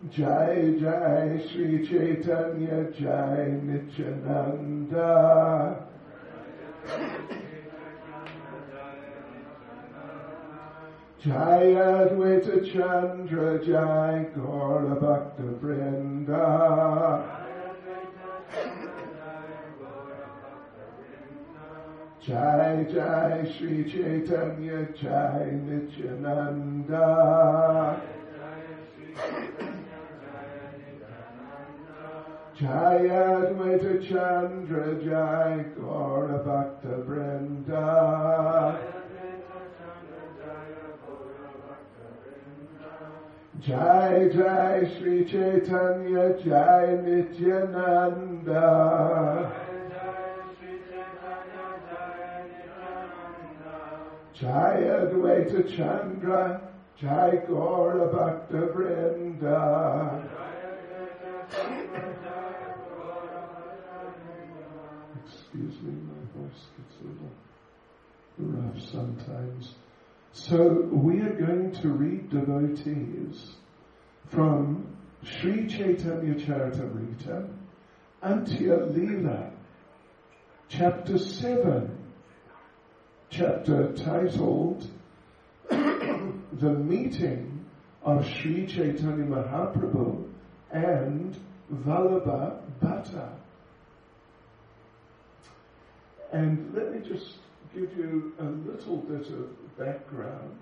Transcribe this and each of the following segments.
Jai Jai Sri Chaitanya Jai Nityananda. Jai Advaita Chandra Jai Gaura Bhakta Vrinda. Jai Jai Sri Chaitanya Jai Nityananda. Jai Advaita Chandra Jai Gaura Bhakta Vrinda. Jai Jai Sri Chaitanya Jai Nityananda. Jai Advaita Chandra Jai Gaura Bhakta Vrinda. Excuse me, my voice gets a little rough sometimes. So we are going to read devotees from Sri Chaitanya Charitamrita, Antya Leela, chapter 7, chapter titled The Meeting of Sri Chaitanya Mahaprabhu and Vallabha Bhatta. And let me just give you a little bit of background,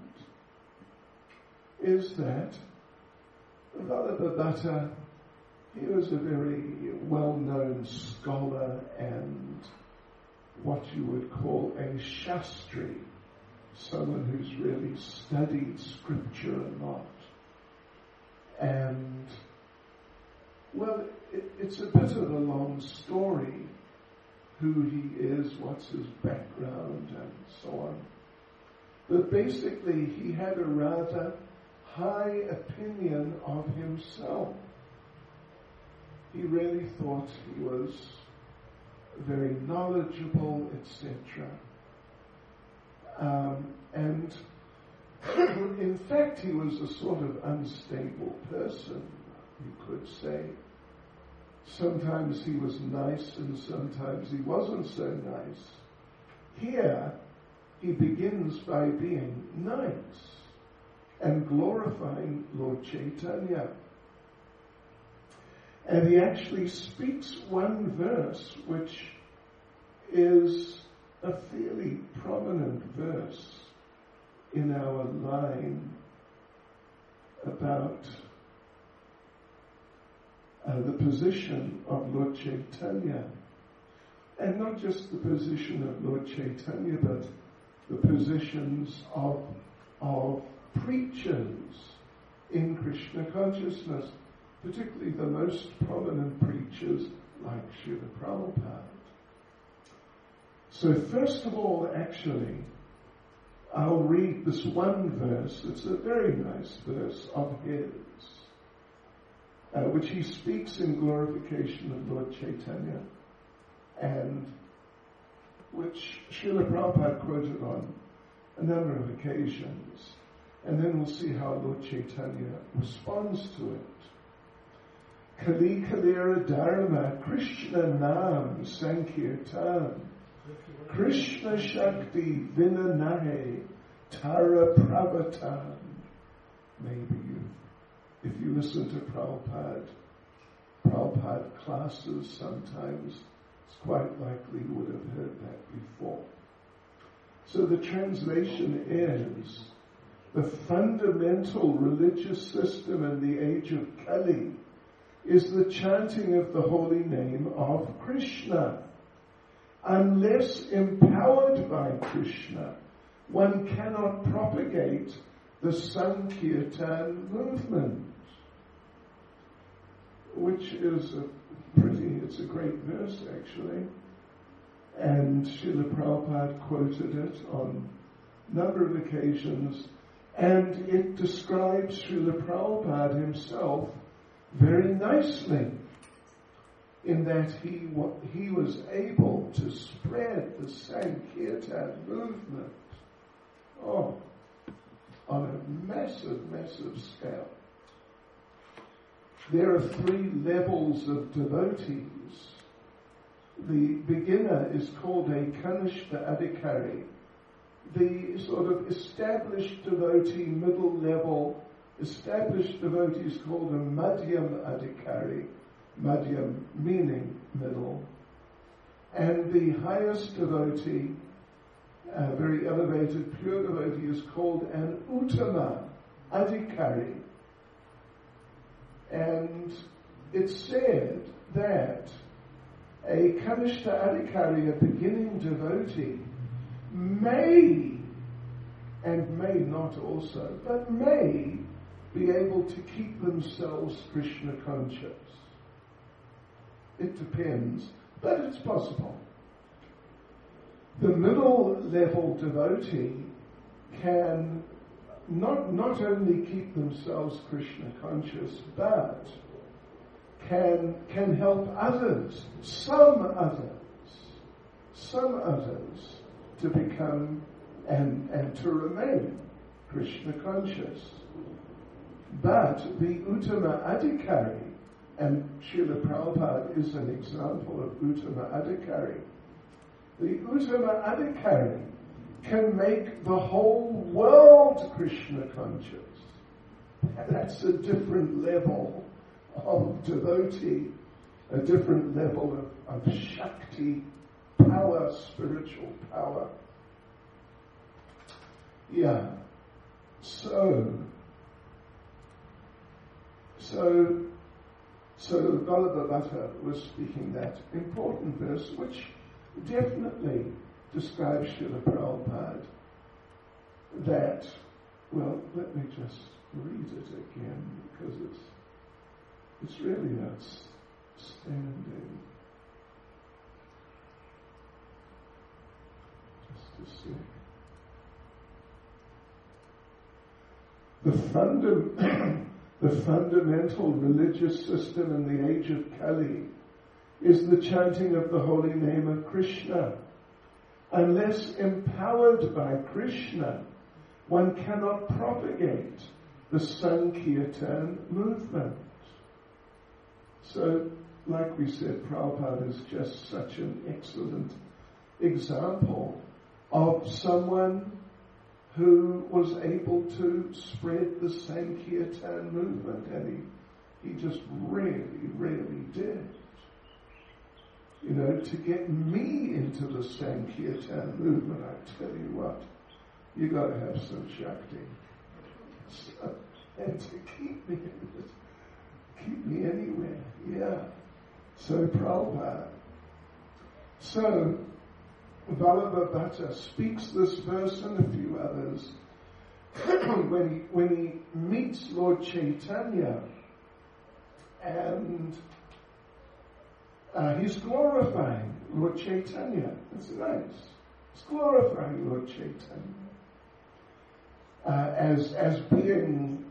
is that Vallabha Bhatta, he was a very well-known scholar and what you would call a Shastri, someone who's really studied scripture a lot. And, well, it's a bit of a long story, who he is, what's his background, and so on. But basically, he had a rather high opinion of himself. He really thought he was very knowledgeable, etc. And in fact, he was a sort of unstable person, you could say. Sometimes he was nice and sometimes he wasn't so nice. Here, he begins by being nice and glorifying Lord Chaitanya. And he actually speaks one verse which is a fairly prominent verse in our line about the position of Lord Chaitanya. And not just the position of Lord Chaitanya, but the positions of preachers in Krishna consciousness, particularly the most prominent preachers like Srila Prabhupada. So first of all, actually, I'll read this one verse. It's a very nice verse of his, which he speaks in glorification of Lord Chaitanya, and which Srila Prabhupada quoted on a number of occasions. And then we'll see how Lord Chaitanya responds to it. Kali Kalira Dharma Krishna Nam Sankirtan Krishna Shakti Vinanahe Tara Pravatan. Maybe if you listen to Prabhupada classes sometimes, it's quite likely you would have heard that before. So the translation is, the fundamental religious system in the age of Kali is the chanting of the holy name of Krishna. Unless empowered by Krishna, one cannot propagate the Sankirtan movement, which is it's a great verse actually. And Srila Prabhupada quoted it on a number of occasions, and it describes Srila Prabhupada himself very nicely, in that he was able to spread the Sankirtan movement on a massive, massive scale. there are 3 levels of devotees. The beginner is called a Kanishta Adhikari. The sort of established devotee, middle level, established devotee is called a Madhyam Adhikari. Madhyam meaning middle. And the highest devotee, very elevated, pure devotee, is called an Uttama Adhikari. And it's said that a Kanishta Adhikari, a beginning devotee, may, and may not also, but may be able to keep themselves Krishna conscious. It depends, but it's possible. The middle level devotee can not only keep themselves Krishna conscious, but can help others, some others to become and to remain Krishna conscious. But the Uttama Adhikari, and Srila Prabhupada is an example of Uttama Adhikari. The Uttama Adhikari can make the whole world Krishna conscious. That's a different level of devotee, a different level of Shakti, power, spiritual power. Yeah. So Vallabha was speaking that important verse, which definitely describes Srila Prabhupada, that, well, let me just read it again, because it's really outstanding. Just a sec. The fundamental religious system in the age of Kali is the chanting of the holy name of Krishna. Unless empowered by Krishna, one cannot propagate the Sankirtan movement. So, like we said, Prabhupada is just such an excellent example of someone who was able to spread the Sankirtan movement, and he just really, really did. You know, to get me into the Sankirtan movement, I tell you what, you got to have some Shakti. So, and to keep me anywhere, yeah. So Prabhupada. So Vallabha Bhatta speaks this verse and a few others when he meets Lord Chaitanya, and he's glorifying Lord Chaitanya. That's nice. He's glorifying Lord Chaitanya as being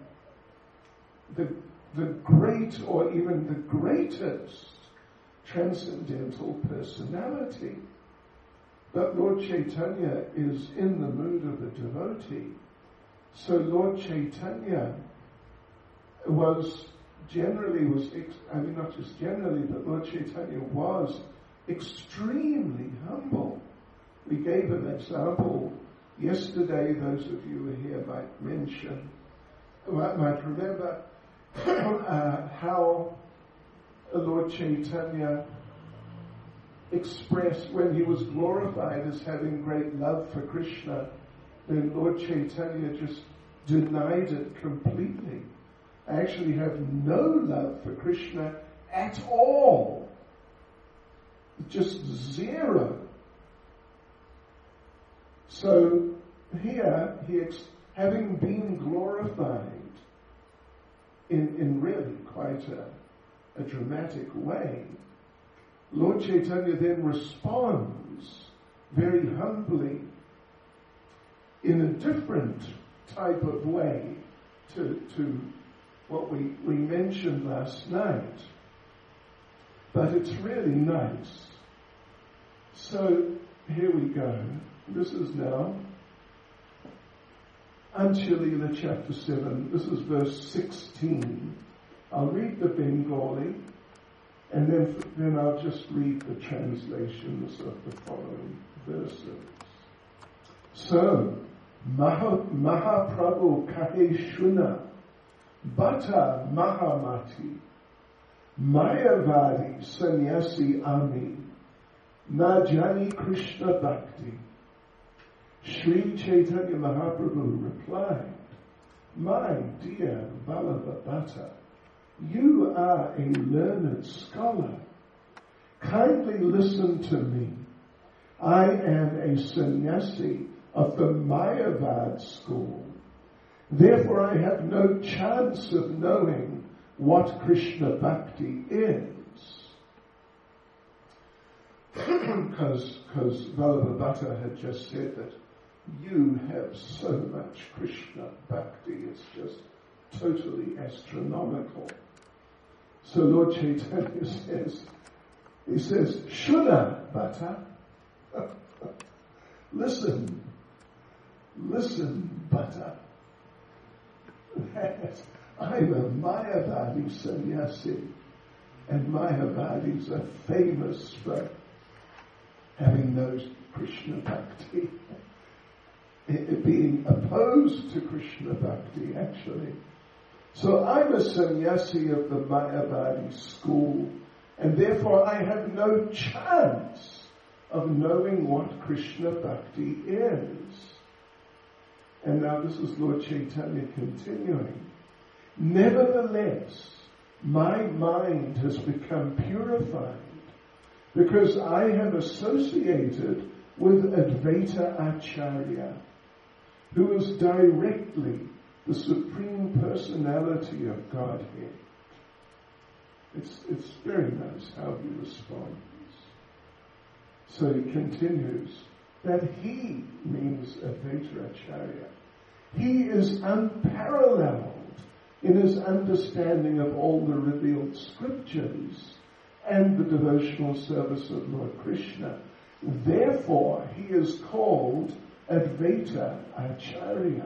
the great, or even the greatest, transcendental personality. But Lord Chaitanya is in the mood of a devotee. So Lord Chaitanya not just generally, but Lord Chaitanya was extremely humble. We gave an example yesterday. Those of you who are here might remember how Lord Chaitanya expressed when he was glorified as having great love for Krishna. Then Lord Chaitanya just denied it completely. I actually have no love for Krishna at all. Just zero. So here, having been glorified in really quite a dramatic way, Lord Chaitanya then responds very humbly in a different type of way to what we mentioned last night. But it's really nice. So here we go. This is now Antya-lila chapter 7. This is verse 16. I'll read the Bengali, and then I'll just read the translations of the following verses. So, Mahaprabhu kahe shuna, bata mahamati, mayavadi sannyasi ami, na jani Krishna bhakti. Sri Chaitanya Mahaprabhu replied, my dear Vallabha, you are a learned scholar. Kindly listen to me. I am a sannyasi of the Mayavad school. Therefore I have no chance of knowing what Krishna Bhakti is. Because Vallabha had just said that you have so much Krishna Bhakti, it's just totally astronomical. So Lord Chaitanya says, Shuna Bhatta, listen, Bhatta. I'm a Mayavadi sannyasi, and Mayavadis are famous for having no Krishna Bhakti, being opposed to Krishna Bhakti actually. So I'm a sannyasi of the Mayavadi school, and therefore I have no chance of knowing what Krishna Bhakti is. And now this is Lord Chaitanya continuing. Nevertheless, my mind has become purified because I have associated with Advaita Acharya, who is directly the Supreme Personality of Godhead. It's very nice how he responds. So he continues that he means Advaita Acharya. He is unparalleled in his understanding of all the revealed scriptures and the devotional service of Lord Krishna. Therefore, he is called Advaita Acharya.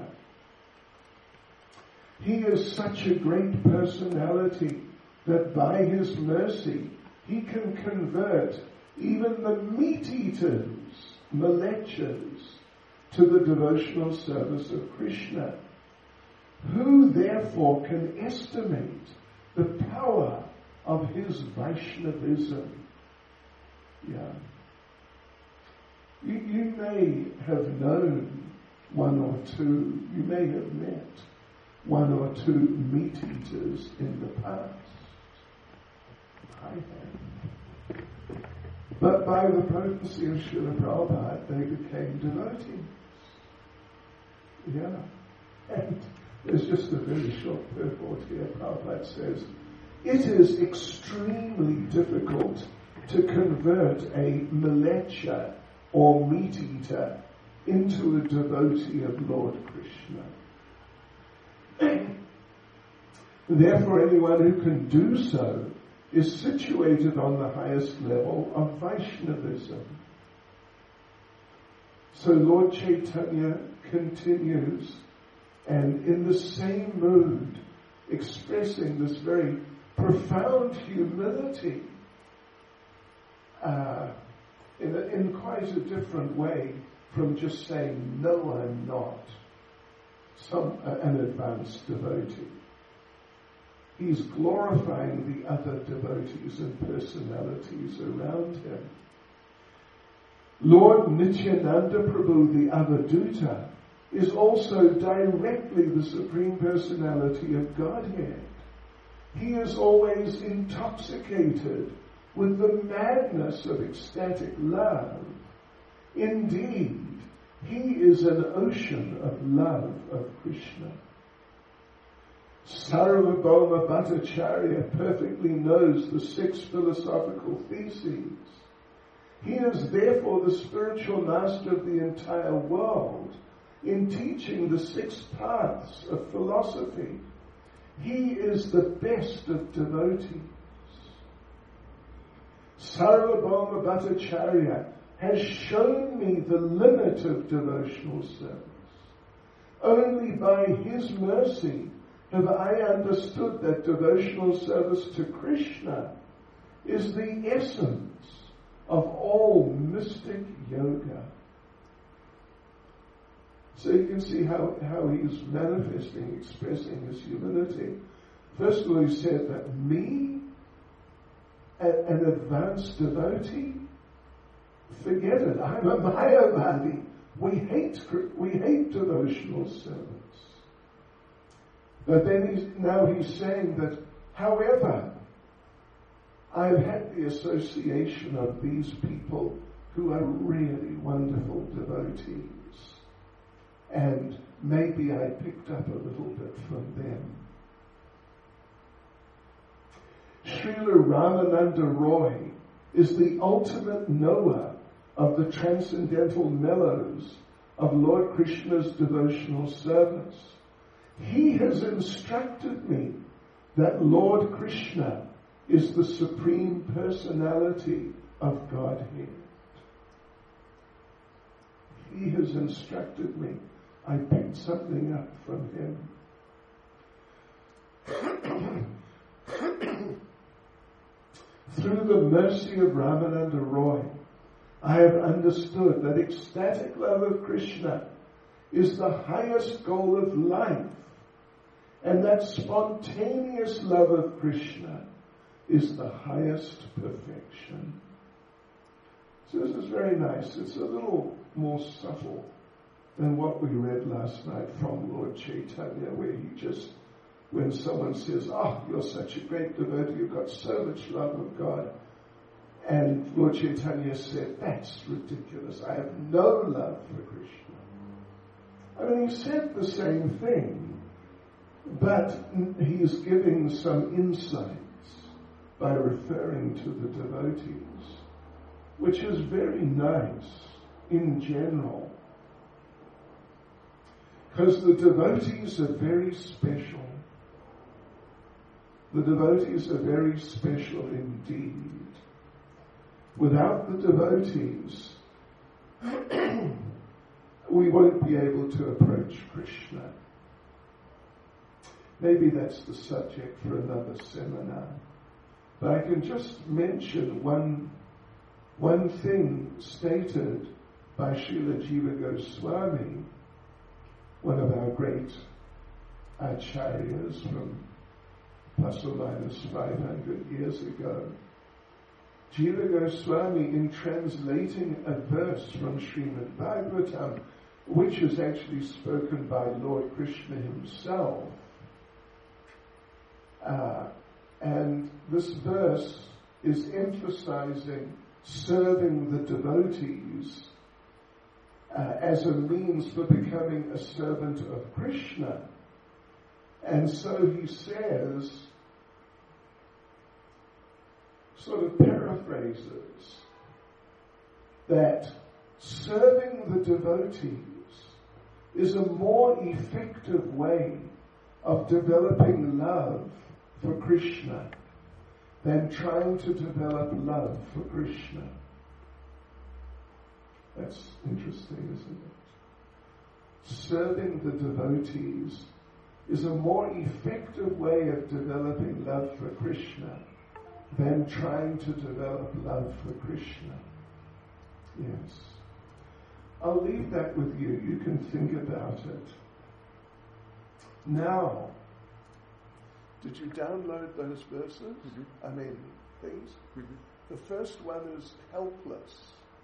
He is such a great personality that by his mercy he can convert even the meat-eaters, malechas, to the devotional service of Krishna. Who therefore can estimate the power of his Vaishnavism? Yeah. You may have known one or two, you may have met one or two meat-eaters in the past. I have. But by the potency of Srila Prabhupada, they became devotees. Yeah. And there's just a very short purport here. Prabhupada says, it is extremely difficult to convert a malecha or meat-eater into a devotee of Lord Krishna. Therefore, anyone who can do so is situated on the highest level of Vaishnavism. So Lord Chaitanya continues, and in the same mood, expressing this very profound humility in quite a different way from just saying, no, I'm not an advanced devotee. He's glorifying the other devotees and personalities around him. Lord Nityananda Prabhu, the Avadhuta, is also directly the Supreme Personality of Godhead. He is always intoxicated with the madness of ecstatic love. Indeed, he is an ocean of love of Krishna. Sarvabhauma Bhattacharya perfectly knows the 6 philosophical theses. He is therefore the spiritual master of the entire world in teaching the 6 paths of philosophy. He is the best of devotees. Sarvabhauma Bhattacharya has shown me the limit of devotional service. Only by his mercy have I understood that devotional service to Krishna is the essence of all mystic yoga. So you can see how he's manifesting, expressing his humility. First of all, he said that me, an advanced devotee, forget it. I'm a Mayavadi. We hate devotional service. But then now he's saying that, however, I've had the association of these people who are really wonderful devotees. And maybe I picked up a little bit from them. Srila Ramananda Roy is the ultimate knower of the transcendental mellows of Lord Krishna's devotional service. He has instructed me that Lord Krishna is the Supreme Personality of Godhead. He has instructed me. I picked something up from him. Through the mercy of Ramananda Roy, I have understood that ecstatic love of Krishna is the highest goal of life, and that spontaneous love of Krishna is the highest perfection. So this is very nice. It's a little more subtle than what we read last night from Lord Chaitanya, where he just, when someone says, "Oh, you're such a great devotee, you've got so much love of God," and Lord Chaitanya said, "That's ridiculous. I have no love for Krishna." I mean, he said the same thing, but he's giving some insights by referring to the devotees, which is very nice in general. Because the devotees are very special. The devotees are very special indeed. Without the devotees, we won't be able to approach Krishna. Maybe that's the subject for another seminar. But I can just mention one thing stated by Srila Jiva Goswami, one of our great acharyas from plus or minus 500 years ago. Jiva Goswami, in translating a verse from Srimad Bhagavatam, which is actually spoken by Lord Krishna himself, and this verse is emphasizing serving the devotees as a means for becoming a servant of Krishna. And so he says, sort of paraphrases, that serving the devotees is a more effective way of developing love for Krishna than trying to develop love for Krishna. That's interesting, isn't it? Serving the devotees is a more effective way of developing love for Krishna than trying to develop love for Krishna. Yes. I'll leave that with you. You can think about it. Now, did you download those verses? Mm-hmm. I mean, things? Mm-hmm. The first one is helpless.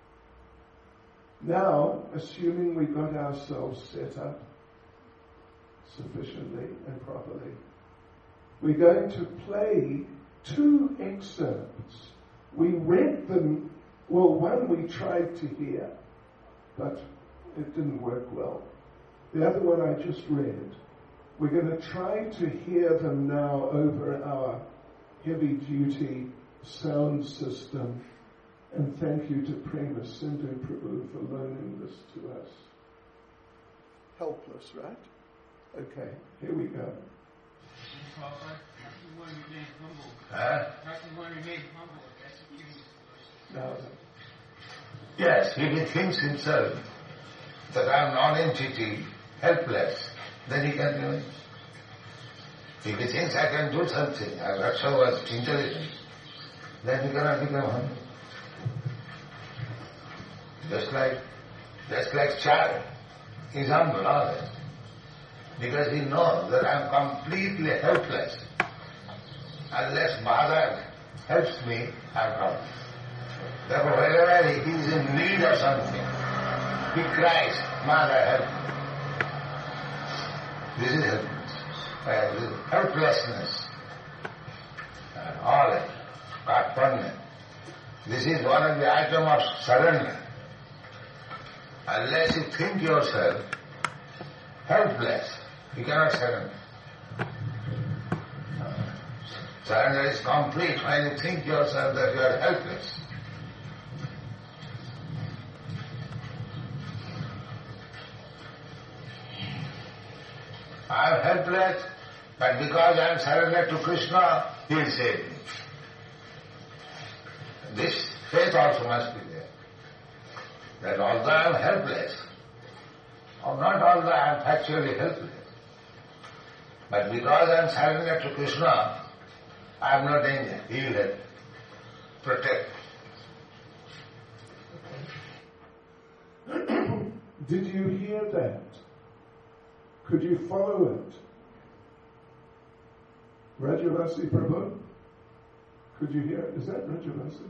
Now, assuming we got ourselves set up sufficiently and properly, we're going to play 2 excerpts. We read them, well, one we tried to hear, but it didn't work well. The other one I just read. We're going to try to hear them now over our heavy-duty sound system. And thank you to Prema Sindhu Prabhu for loaning this to us. Helpless, right? Okay, here we go. Now, yes, if he thinks himself that I am non-entity, helpless, then he can do it. If he thinks I can do something, I got so much intelligence, then he cannot become humble. Just like child, he is humble always. Because he knows that I am completely helpless. Unless Mother helps me, I am problem. Therefore, whenever he is in need of something, he cries, Mother, help me. This is helplessness. All karpanya. This is one of the items of surrender. Unless you think yourself helpless, you cannot surrender. Surrender is complete when you think yourself that you are helpless. I am helpless, but because I am surrendered to Krishna, He will save me. This faith also must be there. That although I am helpless, or not although I am factually helpless, but because I am surrendered to Krishna, I have no danger. He will help, protect. Did you hear that? Could you follow it? Rajavasi Prabhu? Could you hear it? Is that Rajavasi?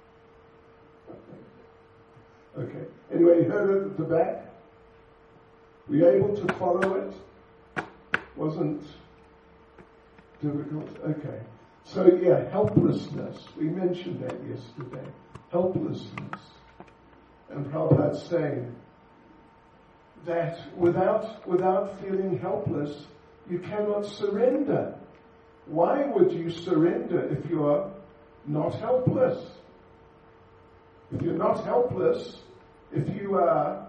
Okay. Anyway, you heard it at the back? Were you able to follow it? Wasn't difficult? Okay. So yeah, helplessness. We mentioned that yesterday. Helplessness. And Prabhupada's saying that without feeling helpless, you cannot surrender. Why would you surrender if you are not helpless? If you're not helpless, if you are,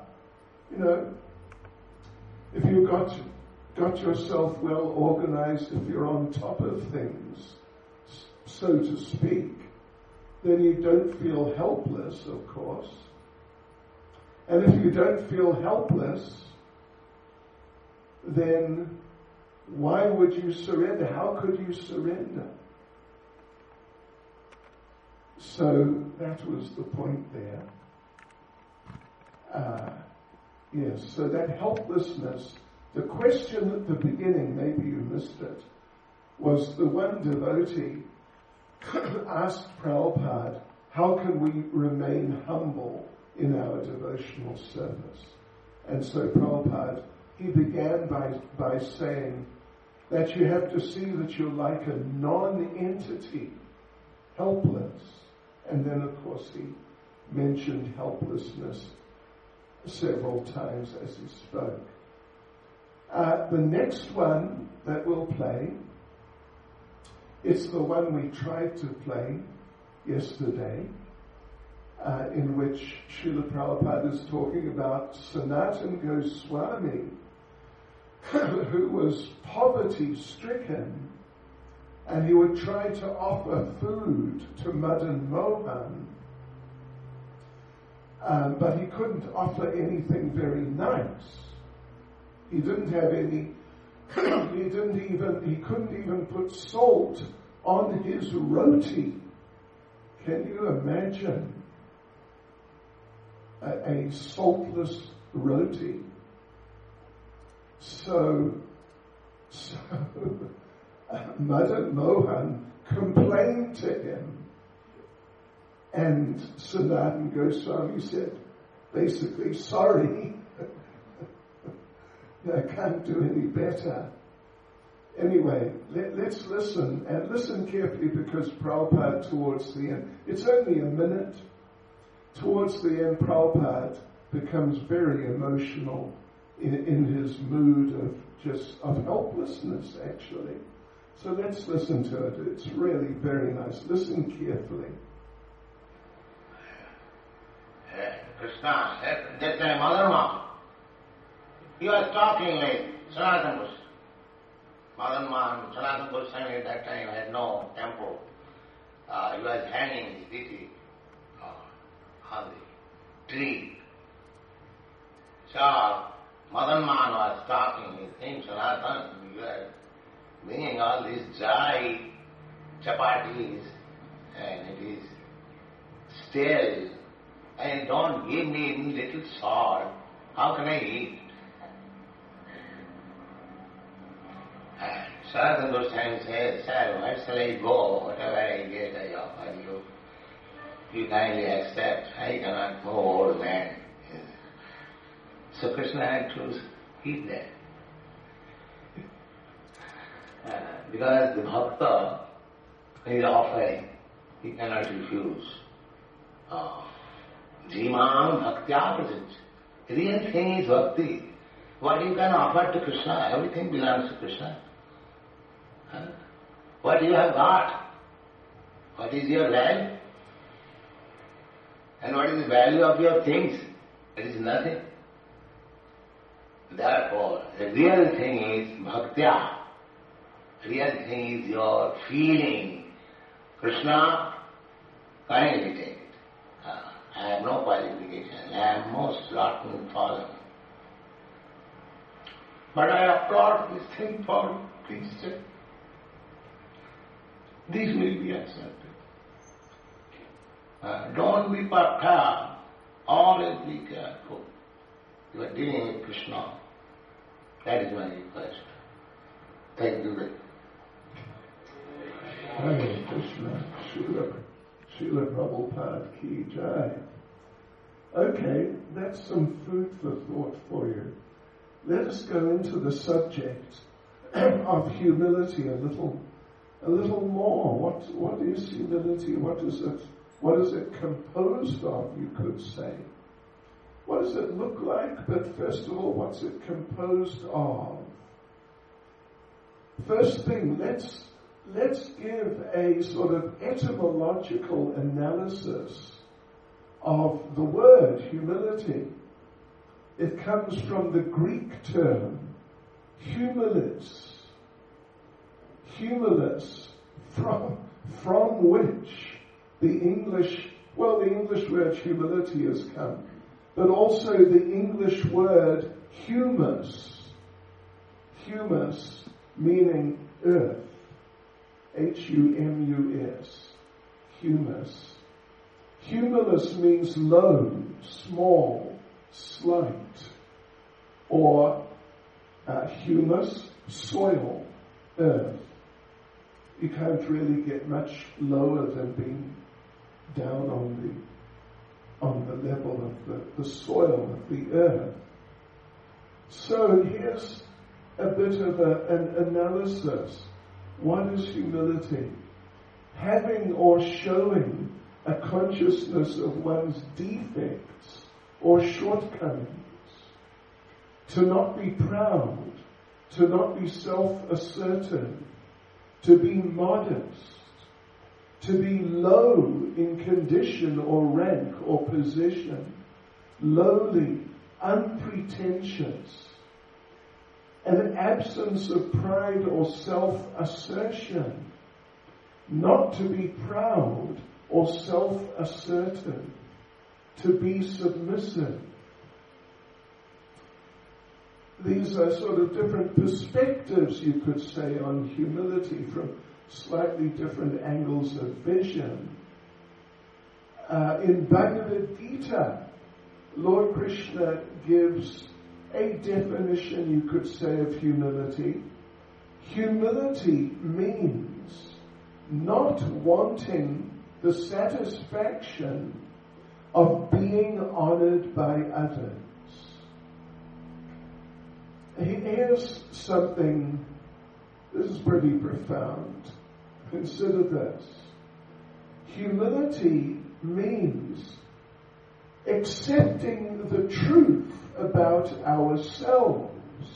if you've got yourself well organized, if you're on top of things, so to speak, then you don't feel helpless, of course. And if you don't feel helpless, then why would you surrender? How could you surrender? So that was the point there. Yes, so that helplessness, the question at the beginning, maybe you missed it, was the one devotee asked Prabhupada, how can we remain humble in our devotional service? And so Prabhupada, he began by saying that you have to see that you're like a non-entity, helpless. And then, of course, he mentioned helplessness several times as he spoke. The next one that we'll play, it's the one we tried to play yesterday, in which Srila Prabhupada is talking about Sanatana Goswami, who was poverty-stricken, and he would try to offer food to Madan Mohan, but he couldn't offer anything very nice. He didn't have any, he couldn't even put salt on his roti. Can you imagine a saltless roti? So Madan Mohan complained to him, and Sanatana Goswami said, basically, sorry, I can't do any better. Anyway, let's listen, and listen carefully, because Prabhupada towards the end, it's only a minute, towards the end Prabhupada becomes very emotional in his mood of helplessness, actually. So let's listen to it. It's really very nice. Listen carefully. Krishna, that time Madan Mohan, he was talking like Sanatana Goswami. Madan Mohan, Sanatana Goswami at that time had no temple. He was hanging his deity on the tree. So Madan Mohan was talking, he thinks, Sanatana, bringing all these dry chapatis and it is stale and don't give me any little salt, how can I eat? And Sanatana Goswami says, sir, where shall I go? Whatever I get, I offer you. You kindly accept. I cannot go, old man. So Krishna had to eat that. Because the bhakta is offering, he cannot refuse. Jimam bhaktya prasaj. Real thing is bhakti. What you can offer to Krishna, everything belongs to Krishna. What you have got, what is your value? And what is the value of your things? It is nothing. Therefore, the real thing is bhaktya. Real thing is your feeling. Krishna, kindly take it. I have no qualification. I am most rotten fallen. But I applaud this thing for you. Please check. These will be accepted. Don't be perturbed. Always be careful. You are dealing with Krishna. That is my request. Thank you. Hare Krishna, Srila Prabhupada Ki Jai. Okay, that's some food for thought for you. Let us go into the subject of humility a little more. What is humility? What is it composed of, you could say? What does it look like? But first of all, what's it composed of? First thing, let's give a sort of etymological analysis of the word humility. It comes from the Greek term humilis, from which the English word humility has come, but also the English word humus meaning earth, Humus, humus. Humulus means low, small, slight, or humus, soil, earth. You can't really get much lower than being down on the level of the soil of the earth. So here's a bit of an analysis. What is humility? Having or showing a consciousness of one's defects or shortcomings. To not be proud, to not be self-assertive, to be modest, to be low in condition or rank or position, lowly, unpretentious, an absence of pride or self-assertion, not to be proud or self-assertive, to be submissive. These are sort of different perspectives, you could say, on humility from slightly different angles of vision. In Bhagavad Gita, Lord Krishna gives a definition, you could say, of humility. Humility means not wanting the satisfaction of being honored by others. Here's something, this is pretty profound. Consider this. Humility means accepting the truth about ourselves.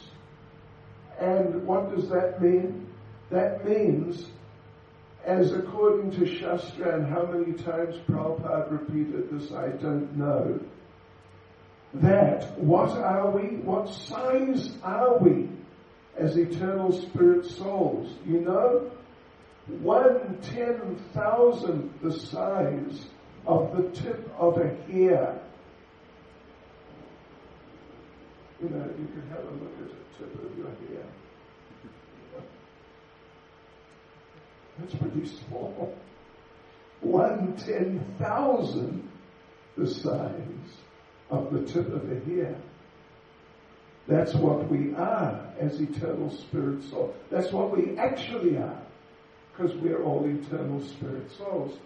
And what does that mean? That means, as according to Shastra, and how many times Prabhupada repeated this, I don't know, that what are we? What size are we as eternal spirit souls? You know, 1/10,000th the size of the tip of a hair. You know, you can have a look at the tip of your hair. That's pretty small. 1/10,000 the size of the tip of a hair. That's what we are as eternal spirit souls. That's what we actually are, because we're all eternal spirit souls.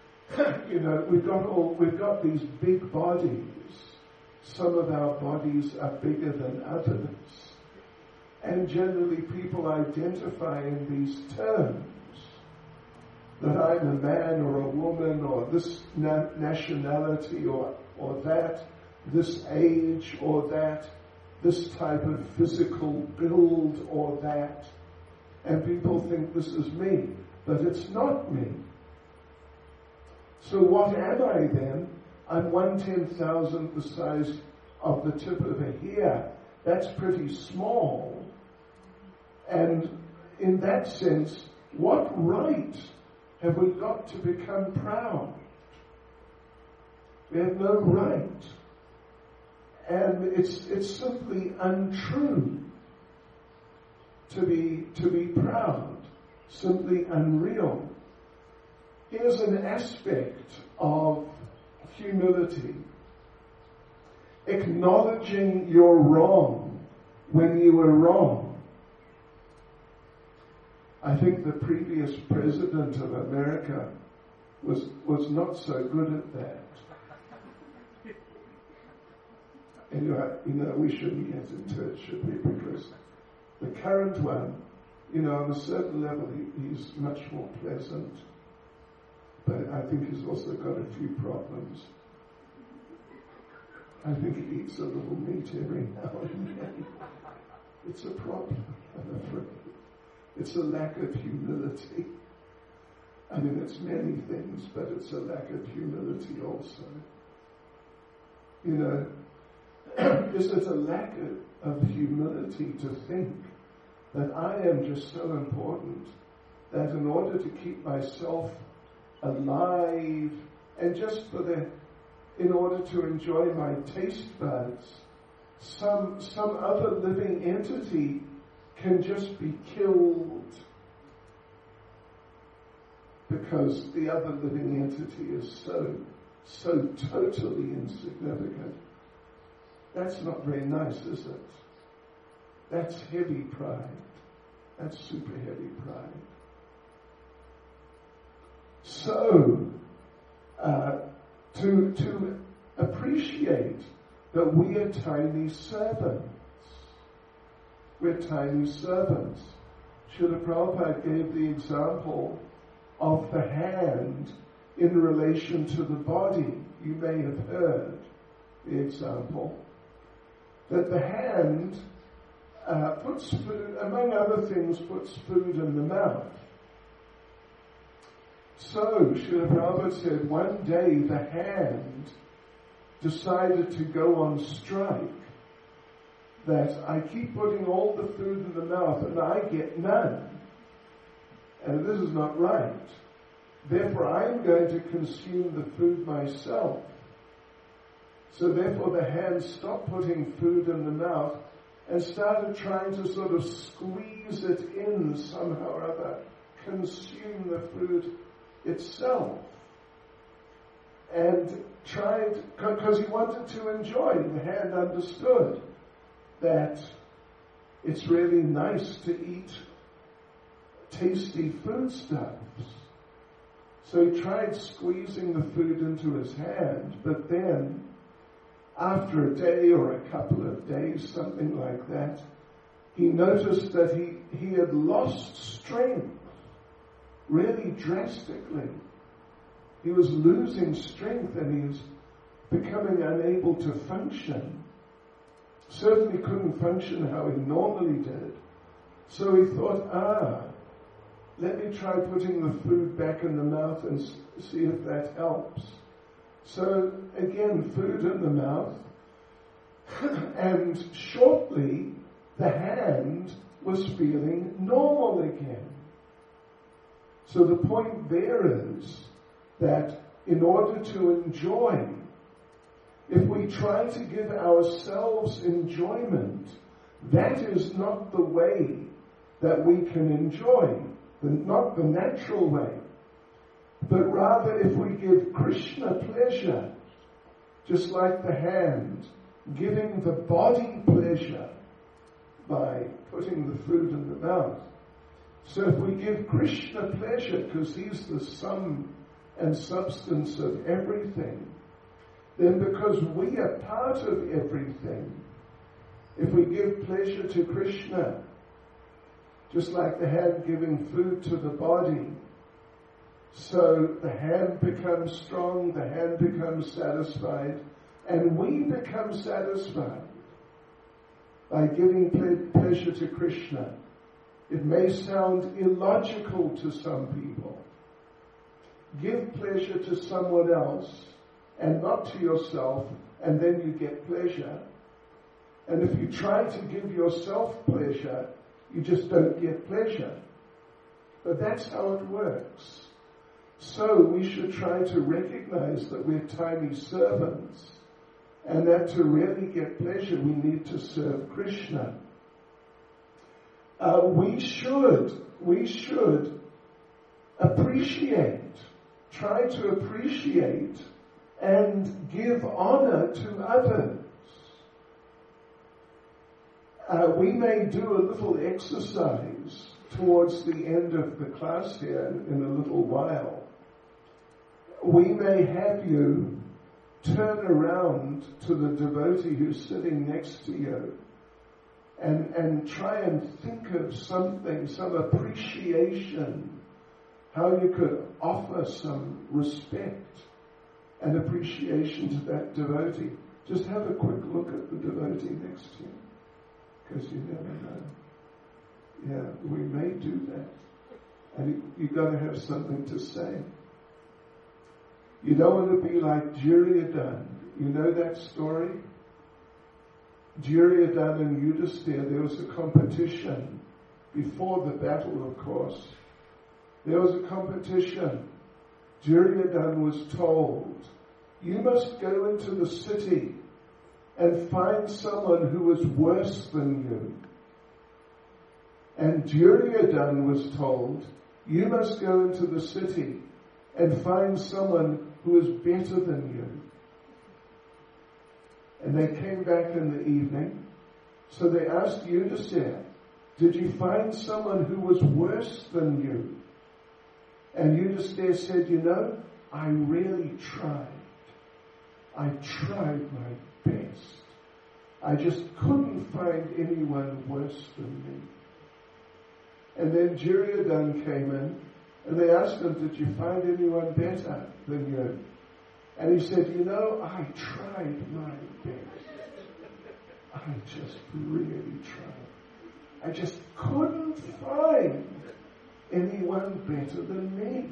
We've got these big bodies. Some of our bodies are bigger than others. And generally people identify in these terms. That I'm a man or a woman or this nationality or that, this age or that, this type of physical build or that. And people think this is me, but it's not me. So what am I then? I'm 1/10,000 the size of the tip of a hair. That's pretty small. And in that sense, what right have we got to become proud? We have no right. And it's simply untrue to be proud, simply unreal. Here's an aspect of humility. Acknowledging you're wrong when you were wrong. I think the previous president of America was not so good at that. Anyway, we shouldn't get into it, should we? Because the current one, on a certain level, he's much more pleasant. But I think he's also got a few problems. I think he eats a little meat every now and then. It's a problem, I'm afraid. It's a lack of humility. I mean, it's many things, but it's a lack of humility also. Is it a lack of humility to think that I am just so important that in order to keep myself alive and just in order to enjoy my taste buds, some other living entity can just be killed because the other living entity is so totally insignificant. That's not very nice, is it? That's heavy pride. That's super heavy pride. So, to appreciate that we are tiny servants. We're tiny servants. Srila Prabhupada gave the example of the hand in relation to the body. You may have heard the example. That the hand puts food, among other things, puts food in the mouth. So, Srila Prabhupada said, one day the hand decided to go on strike. That I keep putting all the food in the mouth and I get none. And this is not right. Therefore, I'm going to consume the food myself. So therefore, the hand stopped putting food in the mouth and started trying to sort of squeeze it in somehow or other, consume the food itself. And tried, because he wanted to enjoy, the hand understood that it's really nice to eat tasty foodstuffs. So he tried squeezing the food into his hand, but then after a day or a couple of days, something like that, he noticed that he had lost strength really drastically. He was losing strength and he was becoming unable to function. Certainly couldn't function how he normally did. So he thought, let me try putting the food back in the mouth and see if that helps. So again, food in the mouth, and shortly the hand was feeling normal again. So the point there is that in order to enjoy, if we try to give ourselves enjoyment, that is not the way that we can enjoy. not the natural way, but rather if we give Krishna pleasure, just like the hand giving the body pleasure by putting the food in the mouth. So if we give Krishna pleasure, because he's the sum and substance of everything, then because we are part of everything, if we give pleasure to Krishna, just like the hand giving food to the body, so the hand becomes strong, the hand becomes satisfied, and we become satisfied by giving pleasure to Krishna. It may sound illogical to some people. Give pleasure to someone else and not to yourself, and then you get pleasure. And if you try to give yourself pleasure, you just don't get pleasure. But that's how it works. So we should try to recognize that we're tiny servants, and that to really get pleasure we need to serve Krishna. We should appreciate, try to appreciate and give honor to others. We may do a little exercise towards the end of the class here in a little while. We may have you turn around to the devotee who's sitting next to you and try and think of something, some appreciation, how you could offer some respect and appreciation to that devotee. Just have a quick look at the devotee next to you, because you never know. Yeah, we may do that. And you've got to have something to say. You don't want to be like Duryodhana. You know that story? Duryodhana and Yudhisthira, there was a competition before the battle, of course. There was a competition. Duryodhana was told, you must go into the city and find someone who is worse than you. And Duryodhana was told, you must go into the city and find someone who is better than you. And they came back in the evening, so they asked Yudhisthira, did you find someone who was worse than you? And Yudhisthira said, you know, I really tried. I tried my best. I just couldn't find anyone worse than me. And then Duryodhana came in, and they asked him, did you find anyone better than you? And he said, you know, I tried my best. I just really tried. I just couldn't find anyone better than me.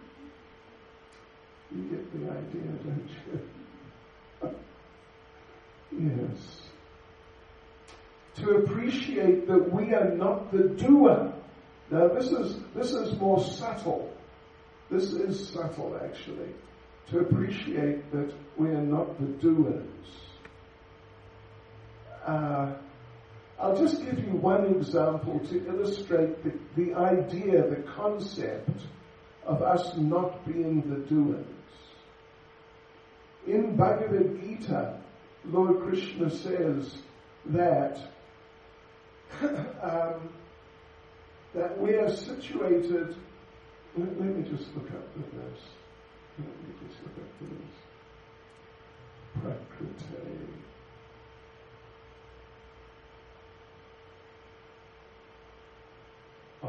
You get the idea, don't you? Yes. To appreciate that we are not the doer. Now this is more subtle. This is subtle, actually. To appreciate that we are not the doers. I'll just give you one example to illustrate the idea, the concept of us not being the doers. In Bhagavad Gita, Lord Krishna says that that we are situated. Let me just look up the verse. Let me just look up the verse. Prakriti. Oh,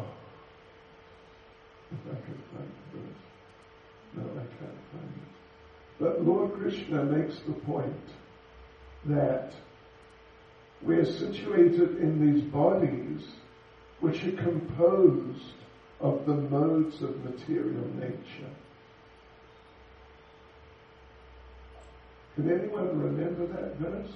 if I could find the verse. No, I can't find it. But Lord Krishna makes the point that we are situated in these bodies which are composed of the modes of material nature. Can anyone remember that verse?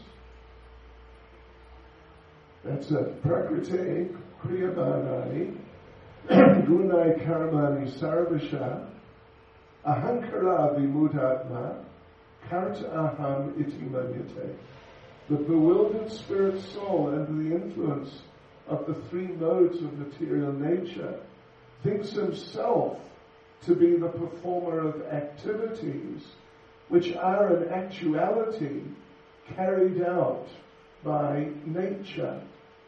That's a Prakriti Kriyamanani Gunai Karmani Sarvasha Ahankara Vimudatma Karta Aham Iti Manyate. The bewildered spirit soul under the influence of the three modes of material nature thinks himself to be the performer of activities which are in actuality carried out by nature.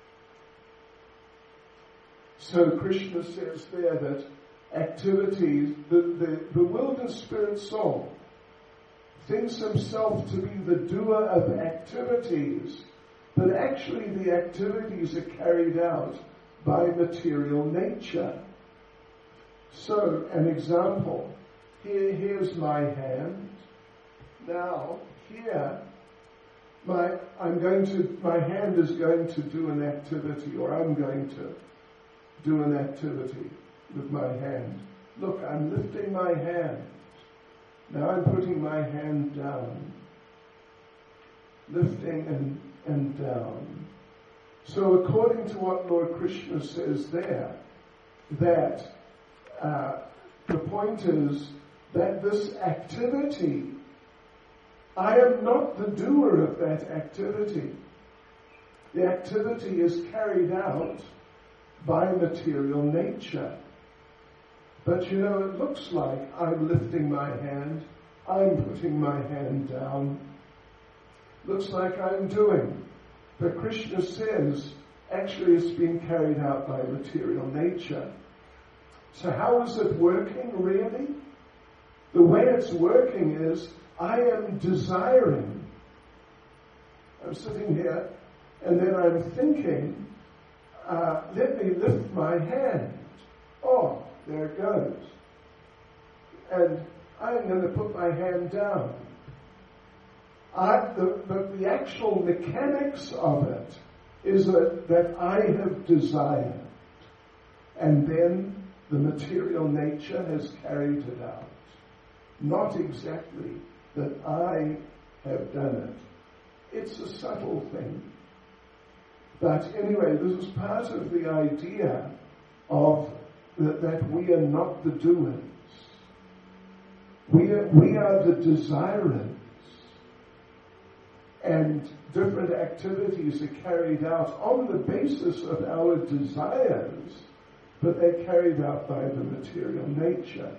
So Krishna says there that activities, the bewildered spirit soul thinks himself to be the doer of activities, but actually the activities are carried out by material nature. So, an example, here's my hand. Now, here, my hand is going to do an activity, or I'm going to do an activity with my hand. Look, I'm lifting my hand. Now I'm putting my hand down. Lifting and down. So according to what Lord Krishna says there, that the point is that this activity, I am not the doer of that activity. The activity is carried out by material nature. But it looks like I'm lifting my hand, I'm putting my hand down. Looks like I'm doing. But Krishna says, actually it's being carried out by material nature. So how is it working really? The way it's working is, I am desiring. I'm sitting here, and then I'm thinking, let me lift my hand. Oh, there it goes. And I'm going to put my hand down. But the actual mechanics of it is that I have desired. And then the material nature has carried it out. Not exactly that I have done it. It's a subtle thing. But anyway, this is part of the idea of that we are not the doers. We are the desirers. And different activities are carried out on the basis of our desires, but they're carried out by the material nature.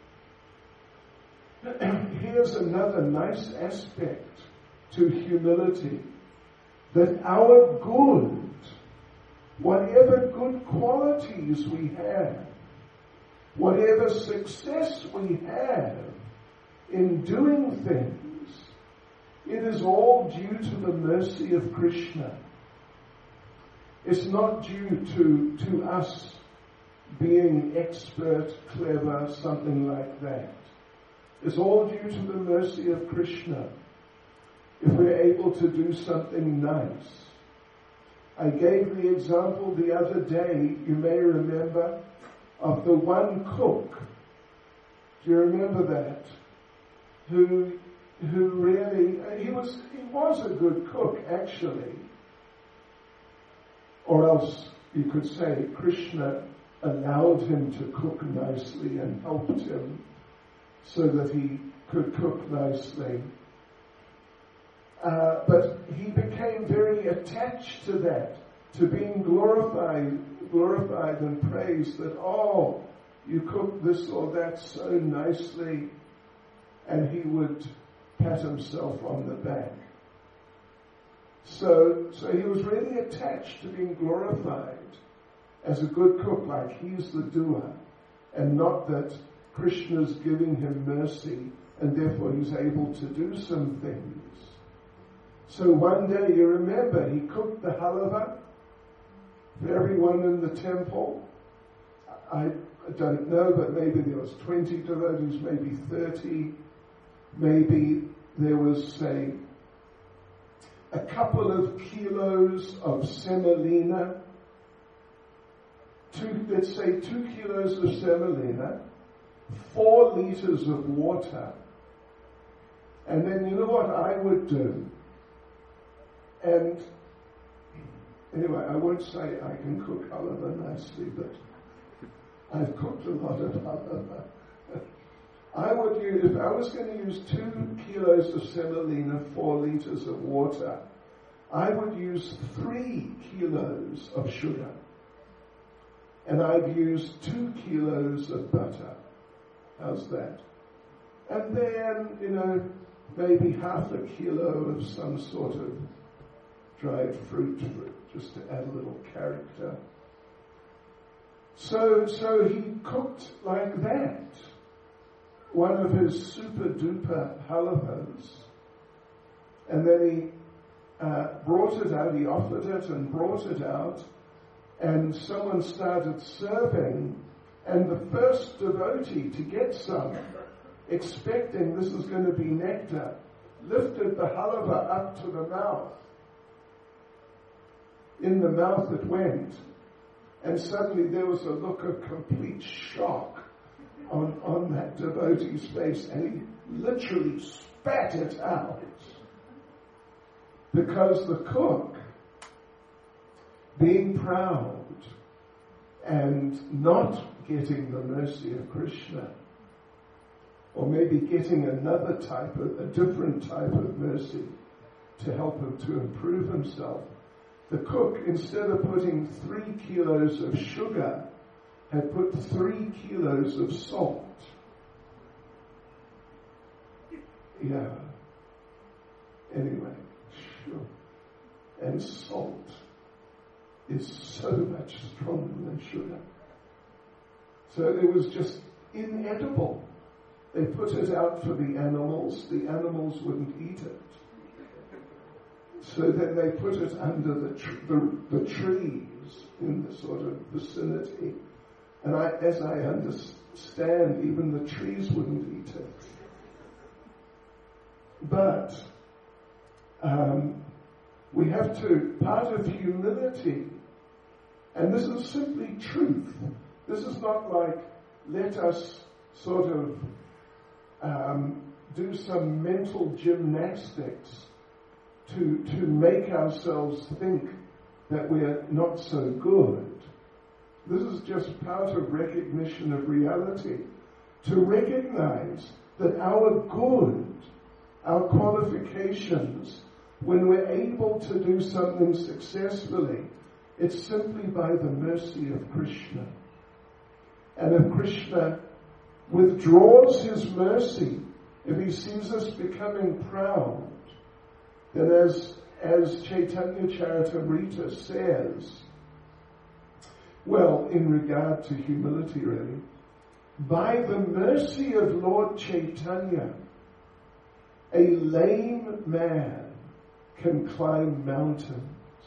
Here's another nice aspect to humility, that our good, whatever good qualities we have, whatever success we have in doing things, it is all due to the mercy of Krishna. It's not due to us being expert, clever, something like that. It's all due to the mercy of Krishna. If we're able to do something nice. I gave the example the other day, you may remember, of the one cook. Do you remember that? Who really, he was a good cook actually. Or else you could say Krishna allowed him to cook nicely and helped him so that he could cook nicely. But he became very attached to that, to being glorified and praised that, oh, you cooked this or that so nicely, and he would pat himself on the back. So he was really attached to being glorified as a good cook, like he's the doer, and not that Krishna's giving him mercy and therefore he's able to do some things. So one day, you remember, he cooked the halava for everyone in the temple. I don't know, but maybe there was 20 devotees, maybe 30. Maybe there was, say, a couple of kilos of semolina. Let's say 2 kilos of semolina, 4 liters of water. And then you know what I would do? And anyway, I won't say I can cook halava nicely, but I've cooked a lot of halava. I would use, if I was going to use 2 kilos of semolina, 4 liters of water, I would use 3 kilos of sugar. and I've used 2 kilos of butter. How's that? And then, maybe half a kilo of some sort of dried fruit just to add a little character. So he cooked like that. One of his super duper halavas. And then he brought it out, he offered it and brought it out, and someone started serving, and the first devotee to get some, expecting this is going to be nectar, lifted the halava up to the mouth. In the mouth it went, and suddenly there was a look of complete shock on that devotee's face, and he literally spat it out. Because the cook, being proud and not getting the mercy of Krishna, or maybe getting a different type of mercy to help him to improve himself, the cook, instead of putting 3 kilos of sugar, had put 3 kilos of salt. Yeah. Anyway, sure. And salt is so much stronger than sugar. So it was just inedible. They put it out for the animals wouldn't eat it. So then they put it under the trees in the sort of vicinity. And as I understand, even the trees wouldn't eat it. But we have to, part of humility, and this is simply truth. This is not like, let us sort of do some mental gymnastics to make ourselves think that we're not so good. This is just part of recognition of reality. To recognize that our good, our qualifications, when we're able to do something successfully, it's simply by the mercy of Krishna. And if Krishna withdraws his mercy, if he sees us becoming proud, then as Chaitanya Charitamrita says, well, in regard to humility really, by the mercy of Lord Chaitanya, a lame man can climb mountains.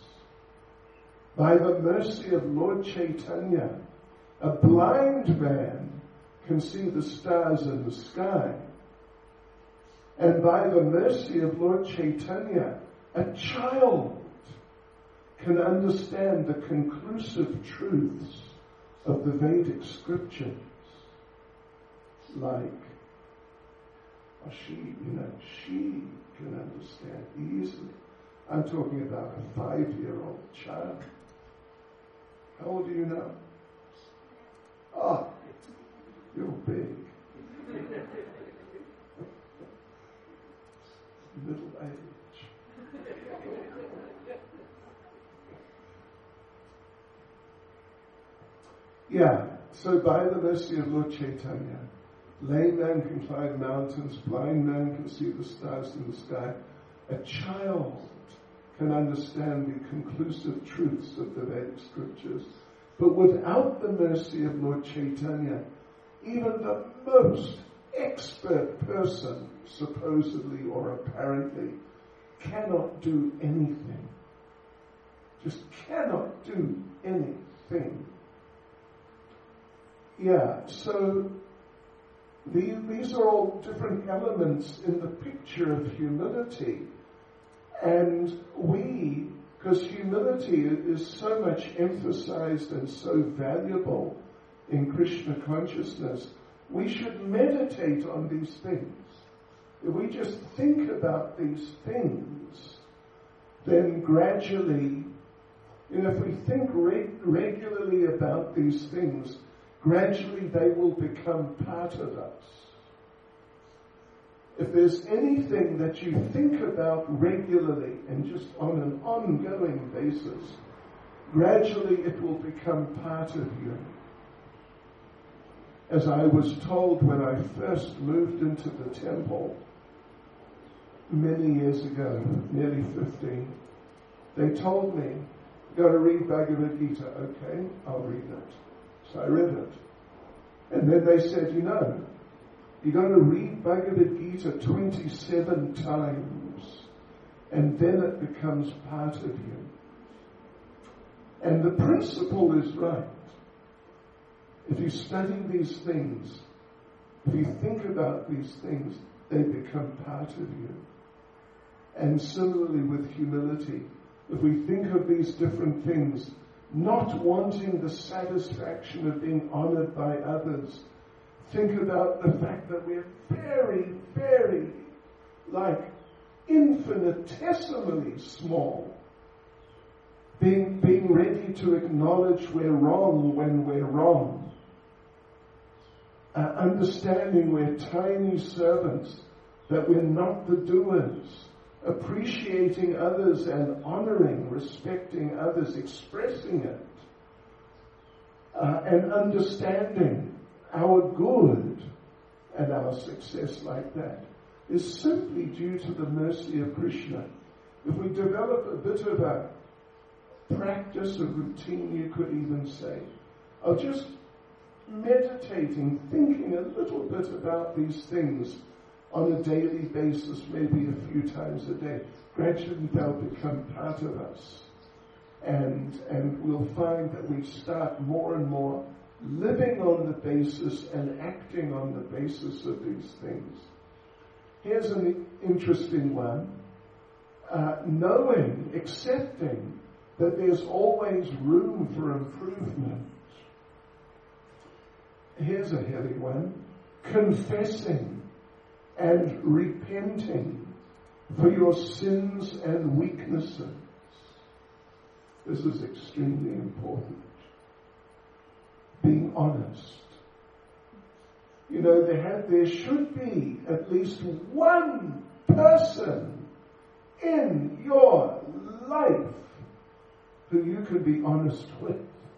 By the mercy of Lord Chaitanya, a blind man can see the stars in the sky. And by the mercy of Lord Chaitanya, a child can understand the conclusive truths of the Vedic scriptures. Like, she can understand easily. I'm talking about a 5-year-old child. How old are you now? Oh, you're big. Middle age. Yeah, so by the mercy of Lord Chaitanya, lame man can climb mountains, blind man can see the stars in the sky. A child can understand the conclusive truths of the Vedic scriptures. But without the mercy of Lord Chaitanya, even the most expert person, supposedly or apparently, cannot do anything. Just cannot do anything. Yeah, so these are all different elements in the picture of humility. And we, because humility is so much emphasized and so valuable in Krishna consciousness, we should meditate on these things. If we just think about these things, then gradually, if we think regularly about these things, gradually they will become part of us. If there's anything that you think about regularly and just on an ongoing basis, gradually it will become part of you. As I was told when I first moved into the temple many years ago, nearly 15, they told me, "You've got to read Bhagavad Gita." Okay, I'll read it. So I read it. And then they said, you've got to read Bhagavad Gita 27 times, and then it becomes part of you. And the principle is right. If you study these things, if you think about these things, they become part of you. And similarly with humility, if we think of these different things, not wanting the satisfaction of being honored by others, think about the fact that we're very, very, infinitesimally small. Being ready to acknowledge we're wrong when we're wrong. Understanding we're tiny servants, that we're not the doers. Appreciating others and honoring, respecting others, expressing it. And understanding our good and our success like that is simply due to the mercy of Krishna. If we develop a bit of a practice, a routine, you could even say, of just meditating, thinking a little bit about these things on a daily basis, maybe a few times a day, gradually they'll become part of us. And we'll find that we start more and more living on the basis and acting on the basis of these things. Here's an interesting one. Knowing, accepting that there's always room for improvement. Here's a heavy one. Confessing and repenting for your sins and weaknesses. This is extremely important. Being honest. There should be at least one person in your life who you can be honest with.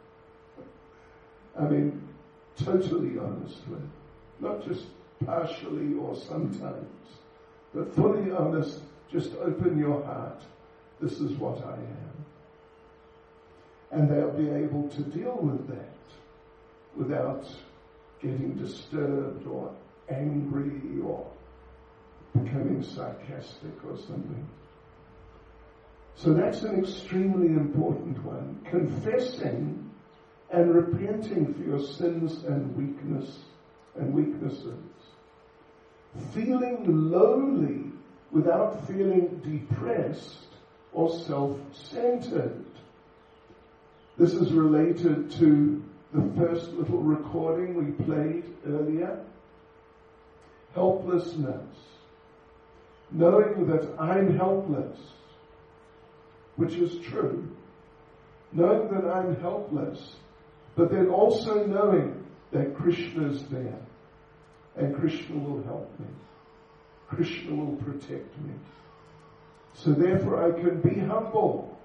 Totally honest with. Not just partially or sometimes, but fully honest. Just open your heart. This is what I am. And they'll be able to deal with that without getting disturbed or angry or becoming sarcastic or something. So that's an extremely important one. Confessing and repenting for your sins and weaknesses. Feeling lowly without feeling depressed or self-centered. This is related to the first little recording we played earlier. Helplessness. Knowing that I'm helpless, which is true. Knowing that I'm helpless, but then also knowing that Krishna is there, and Krishna will help me. Krishna will protect me. So therefore I can be humble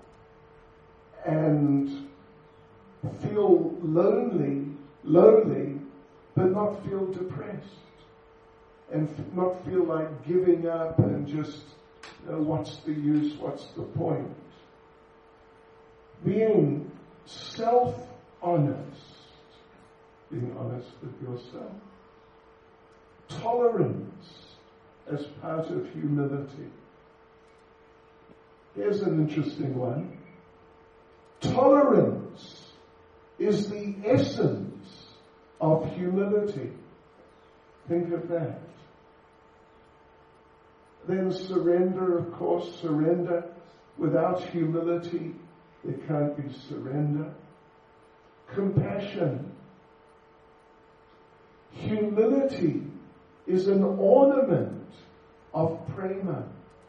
and feel lonely, but not feel depressed, and not feel like giving up and just, what's the use, what's the point? Being self-honest, being honest with yourself. Tolerance as part of humility. Here's an interesting one. Tolerance is the essence of humility. Think of that. Then surrender, of course, surrender. Without humility, there can't be surrender. Compassion. Humility is an ornament of prema.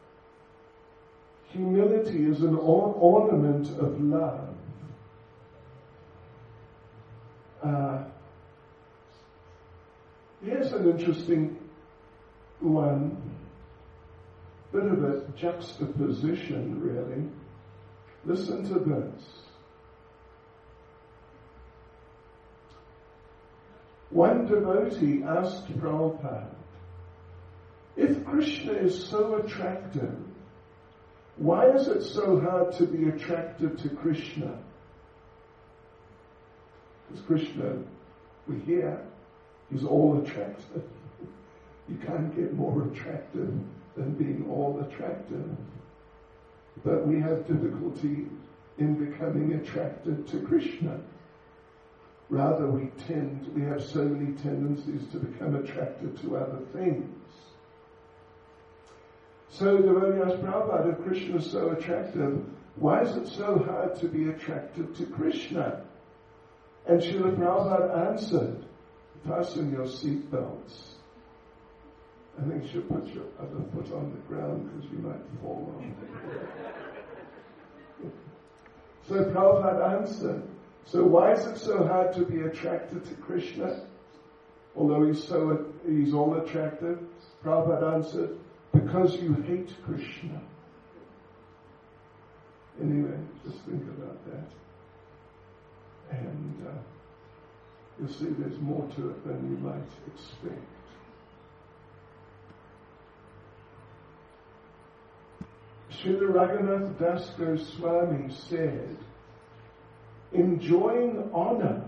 Humility is an ornament of love. Here's an interesting one. Bit of a juxtaposition, really. Listen to this. One devotee asked Prabhupada, if Krishna is so attractive, why is it so hard to be attracted to Krishna? Because Krishna, we hear, is all attractive. You can't get more attractive than being all attractive. But we have difficulty in becoming attracted to Krishna. Rather, we have so many tendencies to become attracted to other things. So the devotee asked Prabhupada, if Krishna is so attractive, why is it so hard to be attracted to Krishna? And Srila Prabhupada answered, fasten your seatbelts. I think you should put your other foot on the ground because you might fall on it. So Prabhupada answered, so why is it so hard to be attracted to Krishna? Although he's all attractive, Prabhupada answered, because you hate Krishna. Anyway, just think about that. And you'll see there's more to it than you might expect. Srila Raghunath Das Goswami said, enjoying honor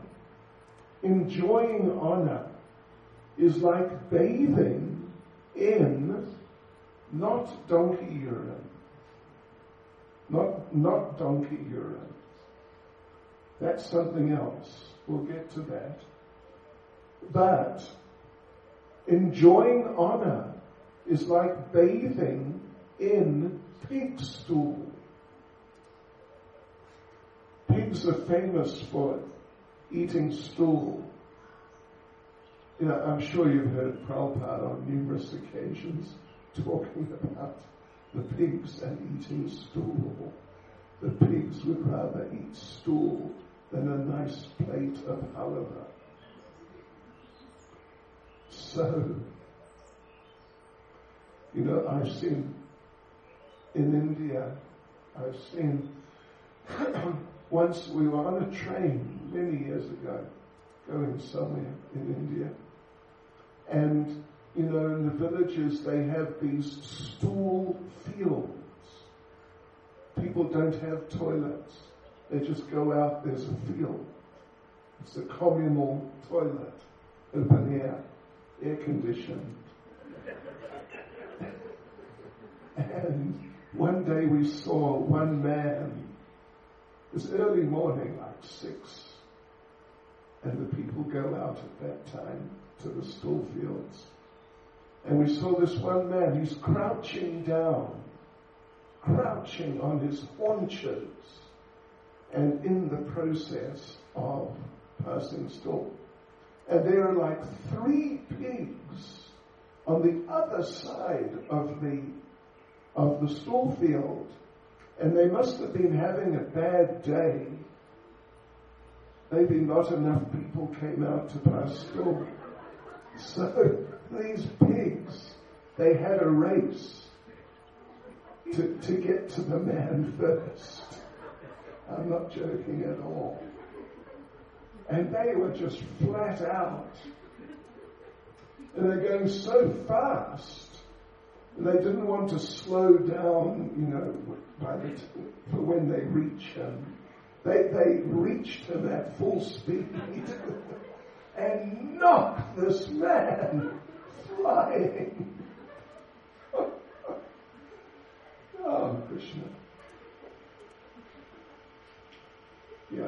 is like bathing in not donkey urine. Not donkey urine. That's something else. We'll get to that. But enjoying honor is like bathing in pig stool. Pigs are famous for eating stool. You know, I'm sure you've heard Prabhupada on numerous occasions talking about the pigs and eating stool. The pigs would rather eat stool than a nice plate of halava. So, you know, I've seen in India, once we were on a train many years ago, going somewhere in India, and you know, in the villages they have these stool fields. People don't have toilets. They just go out, there's a field. It's a communal toilet, open air conditioned. And one day we saw one man, it was early morning, like 6, and the people go out at that time to the stool fields. And we saw this one man, he's crouching down, crouching on his haunches, and in the process of passing stool. And there are like 3 pigs on the other side of the stool field, and they must have been having a bad day. Maybe not enough people came out to pass stool. So these pigs, they had a race to get to the man first. I'm not joking at all. And they were just flat out. And they're going so fast. And they didn't want to slow down, you know, for when they reach him. They reached him at full speed and knocked this man flying. Oh, Krishna. Yeah.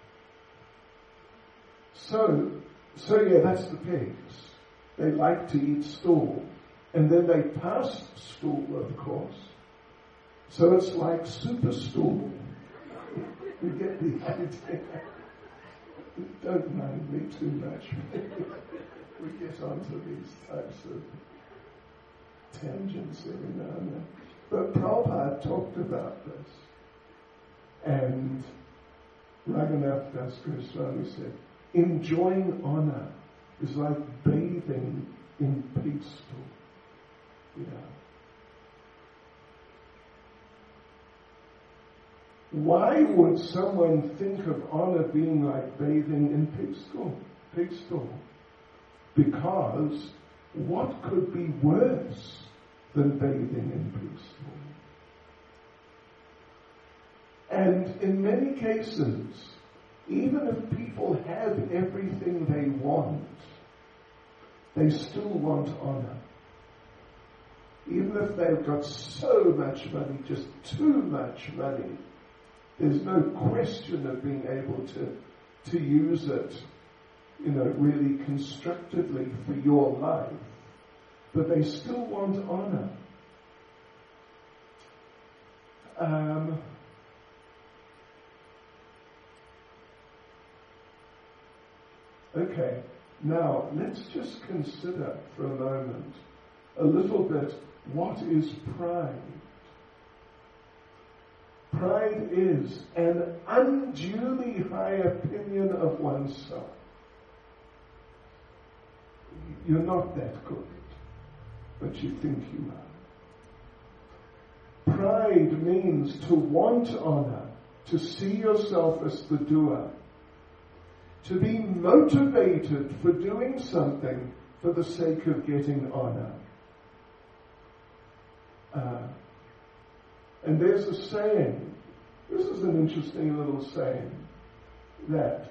So yeah, that's the pigs. They like to eat stool. And then they pass stool, of course. So it's like super stool. You get the idea. Don't mind me too much. We get onto these types of tangents every now and then. But Prabhupada talked about this. And Raghunath Das Goswami said, enjoying honor is like bathing in pig stool. Yeah. Why would someone think of honor being like bathing in pig stool? Because what could be worse than bathing in priesthood? And in many cases, even if people have everything they want, they still want honor. Even if they've got so much money, just too much money, there's no question of being able to use it, really constructively for your life. But they still want honor. Okay, now let's just consider for a moment a little bit, what is pride? Pride is an unduly high opinion of oneself. You're not that good, but you think you are. Pride means to want honor, to see yourself as the doer, to be motivated for doing something for the sake of getting honor. And there's a saying, this is an interesting little saying, that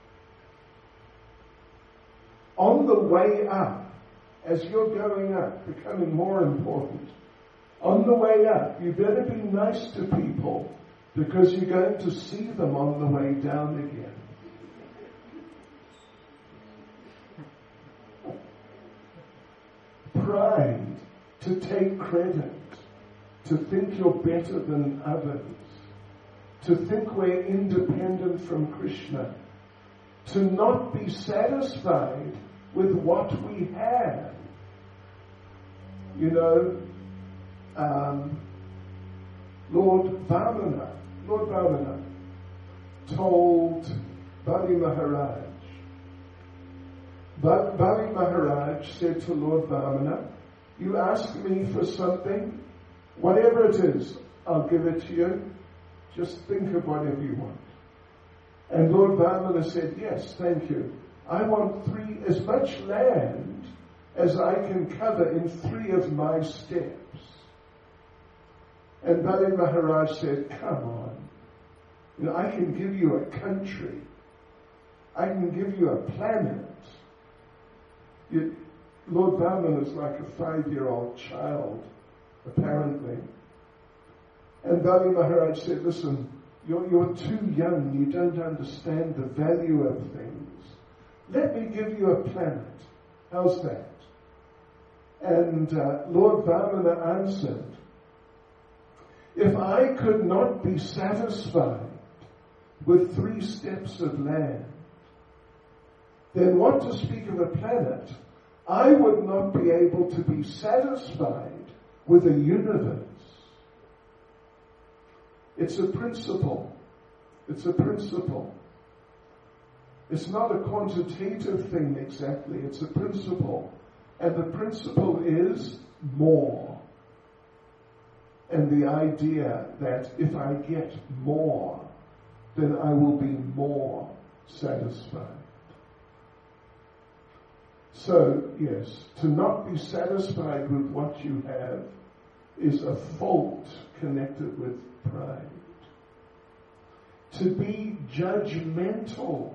on the way up, as you're going up, becoming more important, on the way up, you better be nice to people, because you're going to see them on the way down again. Pride, to take credit, to think you're better than others, to think we're independent from Krishna, to not be satisfied with what we have. Lord Vamana told Bali Maharaj. But Bali Maharaj said to Lord Vamana, you ask me for something, whatever it is, I'll give it to you. Just think of whatever you want. And Lord Vamana said, yes, thank you. I want as much land as I can cover in 3 of my steps. And Bali Maharaj said, come on. I can give you a country. I can give you a planet. Lord Vamana is like a 5-year-old child, apparently. And Bali Maharaj said, listen, you're too young, you don't understand the value of things. Let me give you a planet. How's that? And Lord Vamana answered, if I could not be satisfied with 3 steps of land, then what to speak of a planet? I would not be able to be satisfied with a universe. It's a principle. It's a principle. It's not a quantitative thing exactly. It's a principle. And the principle is more. And the idea that if I get more, then I will be more satisfied. So, yes, to not be satisfied with what you have is a fault connected with pride. To be judgmental,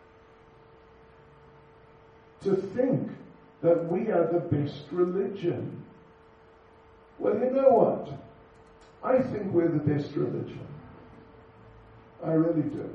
to think that we are the best religion. Well, you know what? I think we're the best religion. I really do.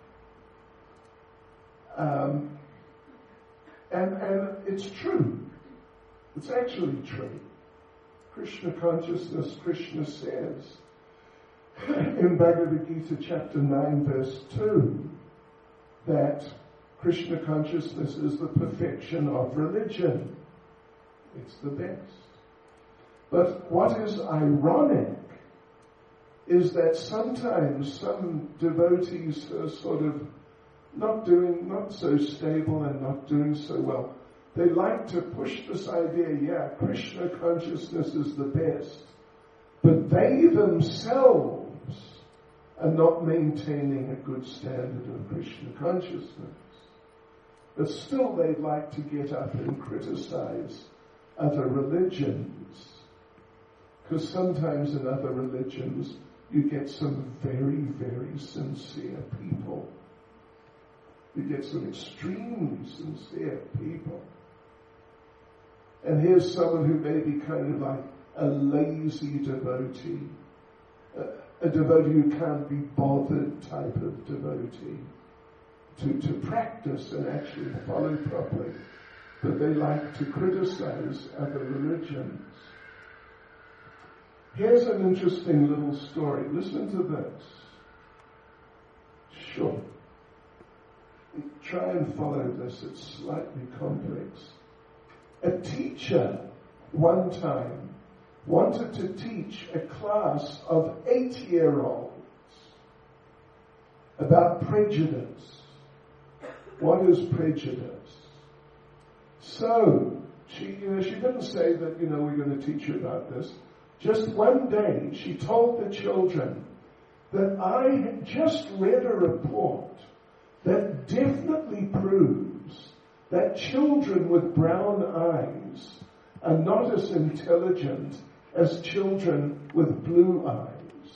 And it's true. It's actually true. Krishna consciousness, Krishna says in Bhagavad Gita chapter 9 verse 2 that Krishna consciousness is the perfection of religion. It's the best. But what is ironic is that sometimes some devotees are sort of not so stable and not doing so well. They like to push this idea, Krishna consciousness is the best. But they themselves are not maintaining a good standard of Krishna consciousness. but still they'd like to get up and criticize other religions. Because sometimes in other religions you get some very, very sincere people. You get some extremely sincere people. And here's someone who may be kind of like a lazy devotee, a devotee who can't be bothered type of devotee to practice and actually follow properly. But they like to criticize other religions. Here's an interesting little story. Listen to this. Sure. Try and follow this. It's slightly complex. A teacher one time wanted to teach a class of 8-year-olds about prejudice. What is prejudice? So, she didn't say that, we're going to teach you about this. Just one day, she told the children that I had just read a report that definitely proves that children with brown eyes are not as intelligent as children with blue eyes.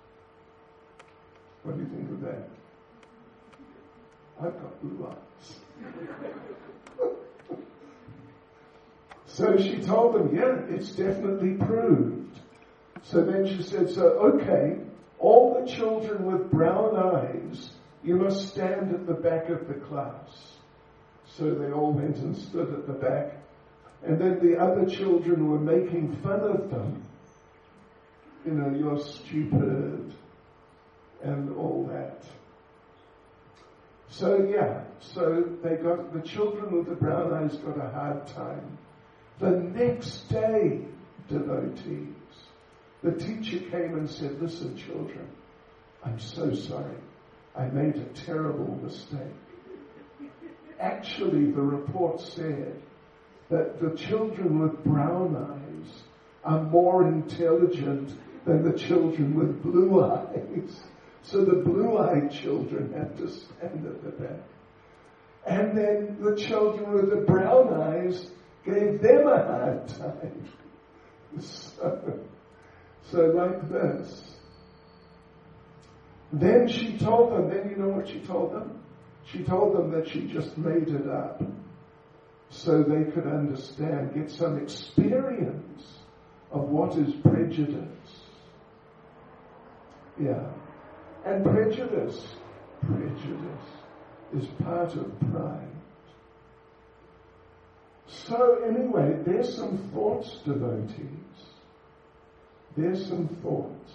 What do you think of that? I've got blue eyes. So she told them, yeah, it's definitely proved. So then she said, okay, all the children with brown eyes, you must stand at the back of the class. So they all went and stood at the back. And then the other children were making fun of them. You're stupid and all that. So the children with the brown eyes got a hard time. The next day, devotees, the teacher came and said, listen, children, I'm so sorry. I made a terrible mistake. Actually, the report said that the children with brown eyes are more intelligent than the children with blue eyes. So the blue-eyed children had to stand at the back. And then the children with the brown eyes gave them a hard time. So like this. Then she told them, then you know what she told them? She told them that she just made it up so they could understand, get some experience of what is prejudice. Yeah. And prejudice is part of pride. So anyway, there's some thoughts, devotees. There's some thoughts.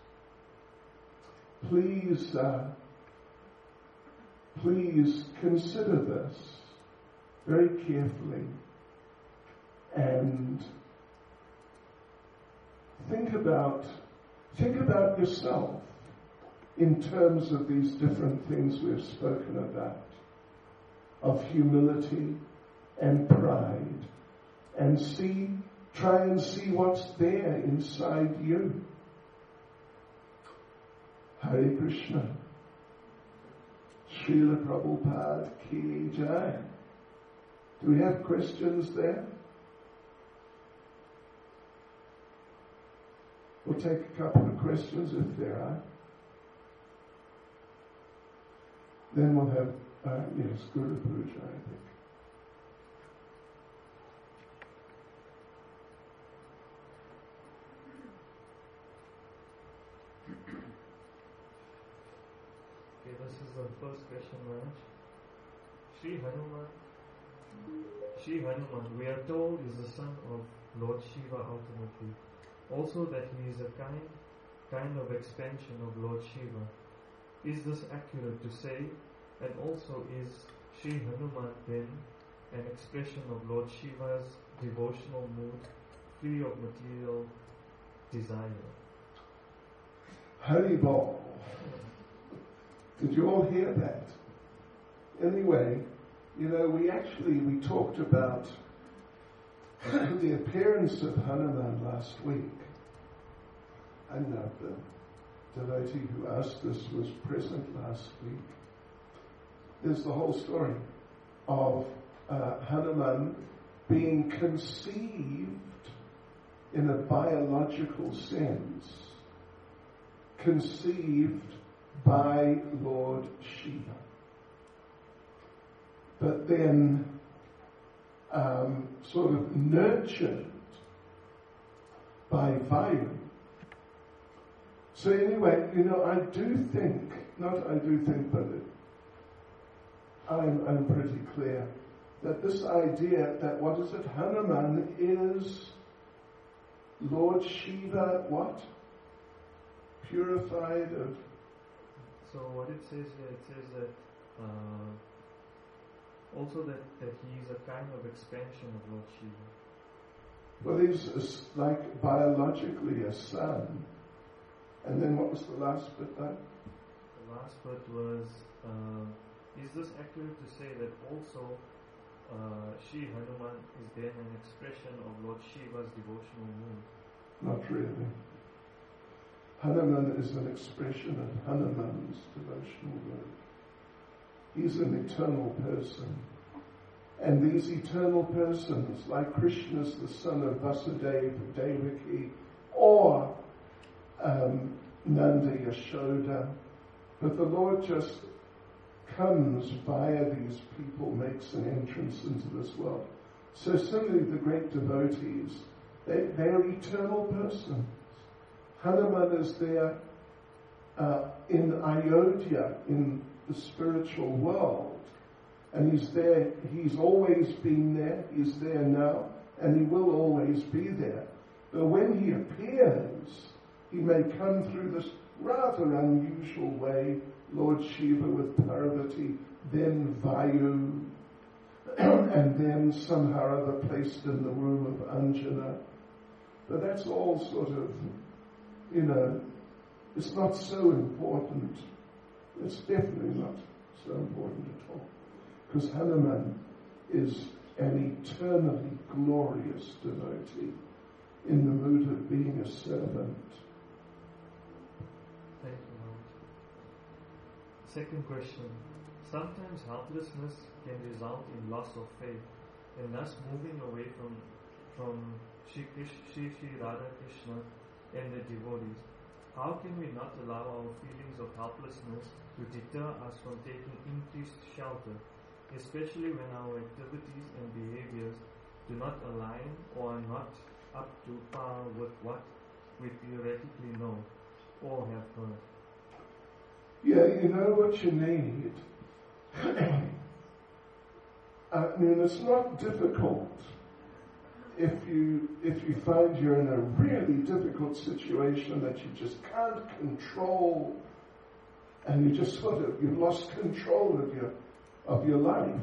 Please consider this very carefully and think about yourself in terms of these different things we've spoken about, of humility and pride, and try and see what's there inside you. Hare Krishna. Srila Prabhupada Ki Jai. Do we have questions there? We'll take a couple of questions if there are. Then we'll have, Guru Puja, I think. Okay, this is the first question, Maharaj. Sri Hanuman, we are told, is the son of Lord Shiva ultimately. Also that he is a kind of expansion of Lord Shiva. Is this accurate to say? And also, is Sri Hanuman then an expression of Lord Shiva's devotional mood, free of material desire? Hari Bol. Did you all hear that? Anyway, we talked about the appearance of Hanuman last week. I know the devotee who asked this was present last week. There's the whole story. of Hanuman being conceived in a biological sense, conceived by Lord Shiva, but then sort of nurtured by Vayu. So anyway, I do think, but I'm pretty clear that this idea that, Hanuman is Lord Shiva, what? Purified of... So what it says here, it says that also that he is a kind of expansion of Lord Shiva. Well, he's like biologically a son. And then what was the last bit like? The last bit was, is this accurate to say that also Shri Hanuman is then an expression of Lord Shiva's devotional mood? Not really. Hanuman is an expression of Hanuman's devotional mood. He's an eternal person. And these eternal persons, like Krishna is the son of Vasudeva, Devaki, or Nanda Yashoda, but the Lord just comes via these people, makes an entrance into this world. So similarly, the great devotees, they are eternal persons. Hanuman is there in Ayodhya, in the spiritual world, and he's there. He's always been there. He's there now, and he will always be there. But when he appears, he may come through this rather unusual way, Lord Shiva with Parvati, then Vayu, and then somehow or other placed in the room of Anjana. But that's all sort of, it's not so important. It's definitely not so important at all. Because Hanuman is an eternally glorious devotee in the mood of being a servant. Thank you, Lord. Second question. Sometimes helplessness can result in loss of faith and thus moving away from Shri Radha Krishna and the devotees. How can we not allow our feelings of helplessness to deter us from taking increased shelter, especially when our activities and behaviors do not align or are not up to par with what we theoretically know or have heard? Yeah, you know what you need. It's not difficult if you find you're in a really difficult situation that you just can't control, and you just you've lost control of your life.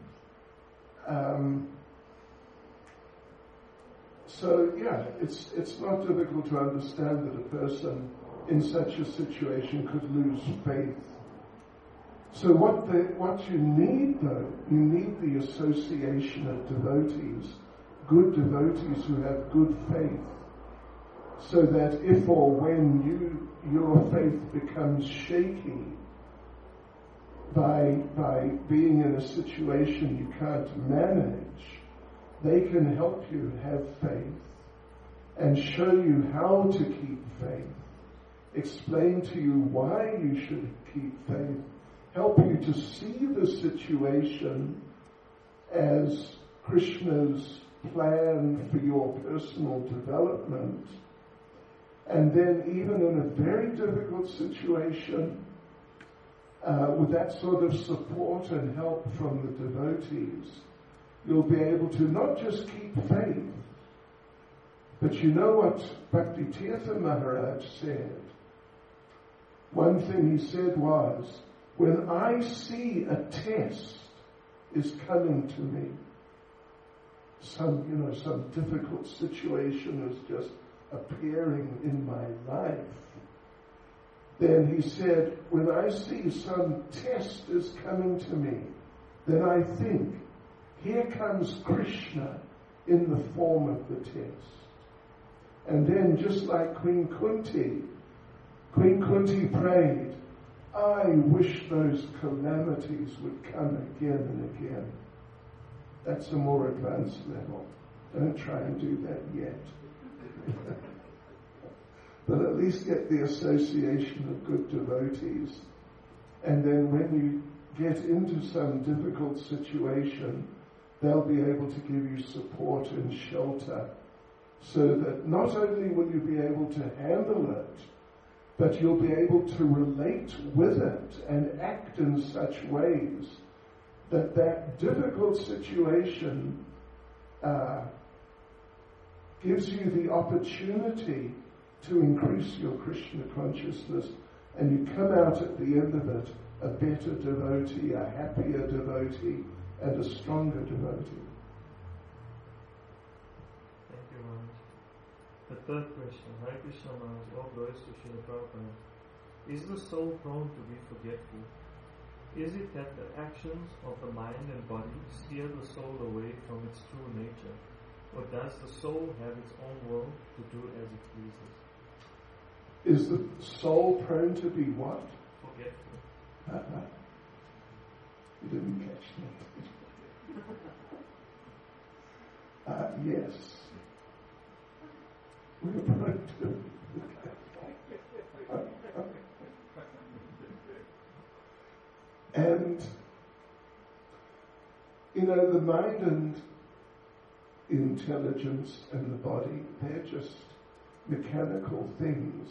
So yeah, it's not difficult to understand that a person in such a situation could lose faith. So what you need though, you need the association of devotees, good devotees who have good faith, so that if or when your faith becomes shaky by being in a situation you can't manage, they can help you have faith and show you how to keep faith, explain to you why you should keep faith, help you to see the situation as Krishna's plan for your personal development. And then even in a very difficult situation, with that sort of support and help from the devotees, you'll be able to not just keep faith, but you know what Bhakti Tirtha Maharaj said? One thing he said was, when I see a test is coming to me, some difficult situation is just appearing in my life, then he said, when I see some test is coming to me, then I think, here comes Krishna in the form of the test. And then just like Queen Kunti prayed, I wish those calamities would come again and again. That's a more advanced level. Don't try and do that yet. But at least get the association of good devotees. And then when you get into some difficult situation, they'll be able to give you support and shelter, so that not only will you be able to handle it, but you'll be able to relate with it and act in such ways that that difficult situation gives you the opportunity to increase your Krishna consciousness, and you come out at the end of it a better devotee, a happier devotee, and a stronger devotee. Thank you, Maharaj. The third question, Hare Krishna Maharaj, all glories to Srila Prabhupada. Is the soul prone to be forgetful? Is it that the actions of the mind and body steer the soul away from its true nature? Or does the soul have its own will to do as it pleases? Is the soul prone to be what? Forgetful. You didn't catch that. Yes. We're prone to. And, the mind and intelligence and the body, they're just mechanical things,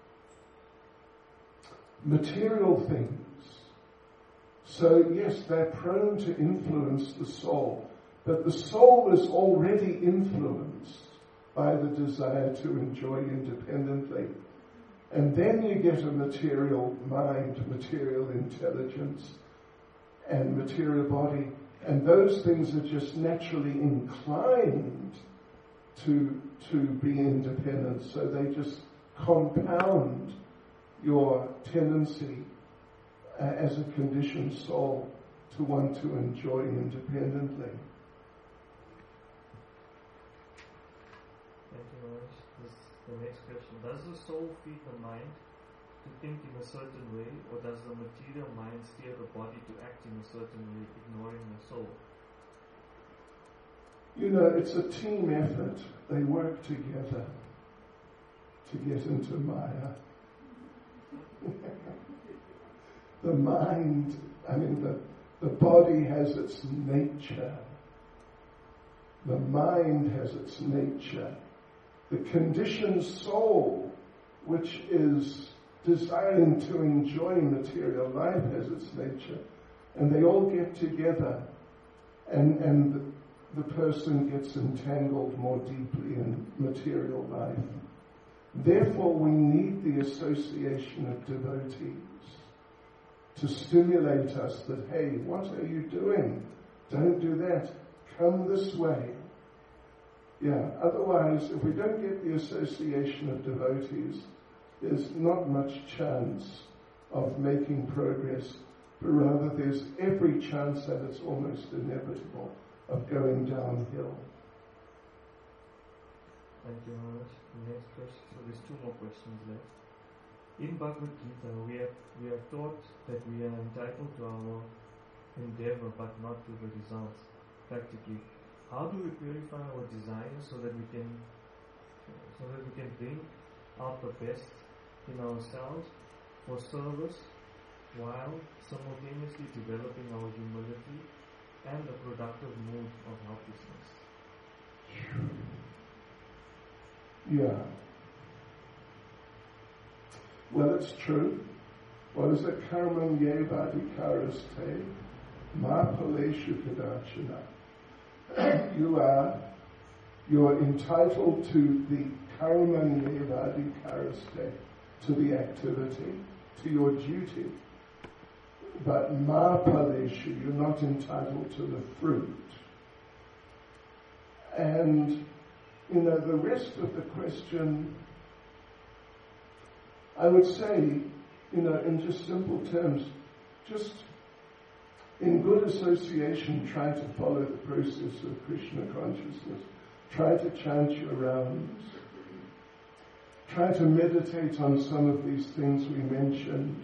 material things. So yes, they're prone to influence the soul, but the soul is already influenced by the desire to enjoy independently. And then you get a material mind, material intelligence, and material body, and those things are just naturally inclined to be independent, so they just compound your tendency as a conditioned soul to want to enjoy independently. Thank you, Maharaj. The next question. Does the soul feed the mind to think in a certain way, or does the material mind steer the body to act in a certain way, ignoring the soul? It's a team effort. They work together to get into Maya. The mind, the body has its nature. The mind has its nature. The conditioned soul, which is desiring to enjoy material life, has its nature. And they all get together, and the person gets entangled more deeply in material life. Therefore, we need the association of devotees to stimulate us that, hey, what are you doing? Don't do that. Come this way. Yeah, otherwise, if we don't get the association of devotees, there's not much chance of making progress, but rather there's every chance that it's almost inevitable of going downhill. Thank you, Maharaj. The next question. So there's two more questions left. In Bhagavad Gita, we are taught that we are entitled to our endeavor, but not to the results. Practically, how do we purify our desires so that we can bring out the best in ourselves for service, while simultaneously developing our humility and a productive mood of helplessness? Yeah. Well, it's true. What is it? Karmam yevadikaraste ma paleshu kadachana. You're entitled to the karmam yevadikaraste, to the activity, to your duty. But ma paleshu, you're not entitled to the fruit. And the rest of the question, I would say, in just simple terms, just in good association, try to follow the process of Krishna consciousness. Try to chant your rounds. Try to meditate on some of these things we mentioned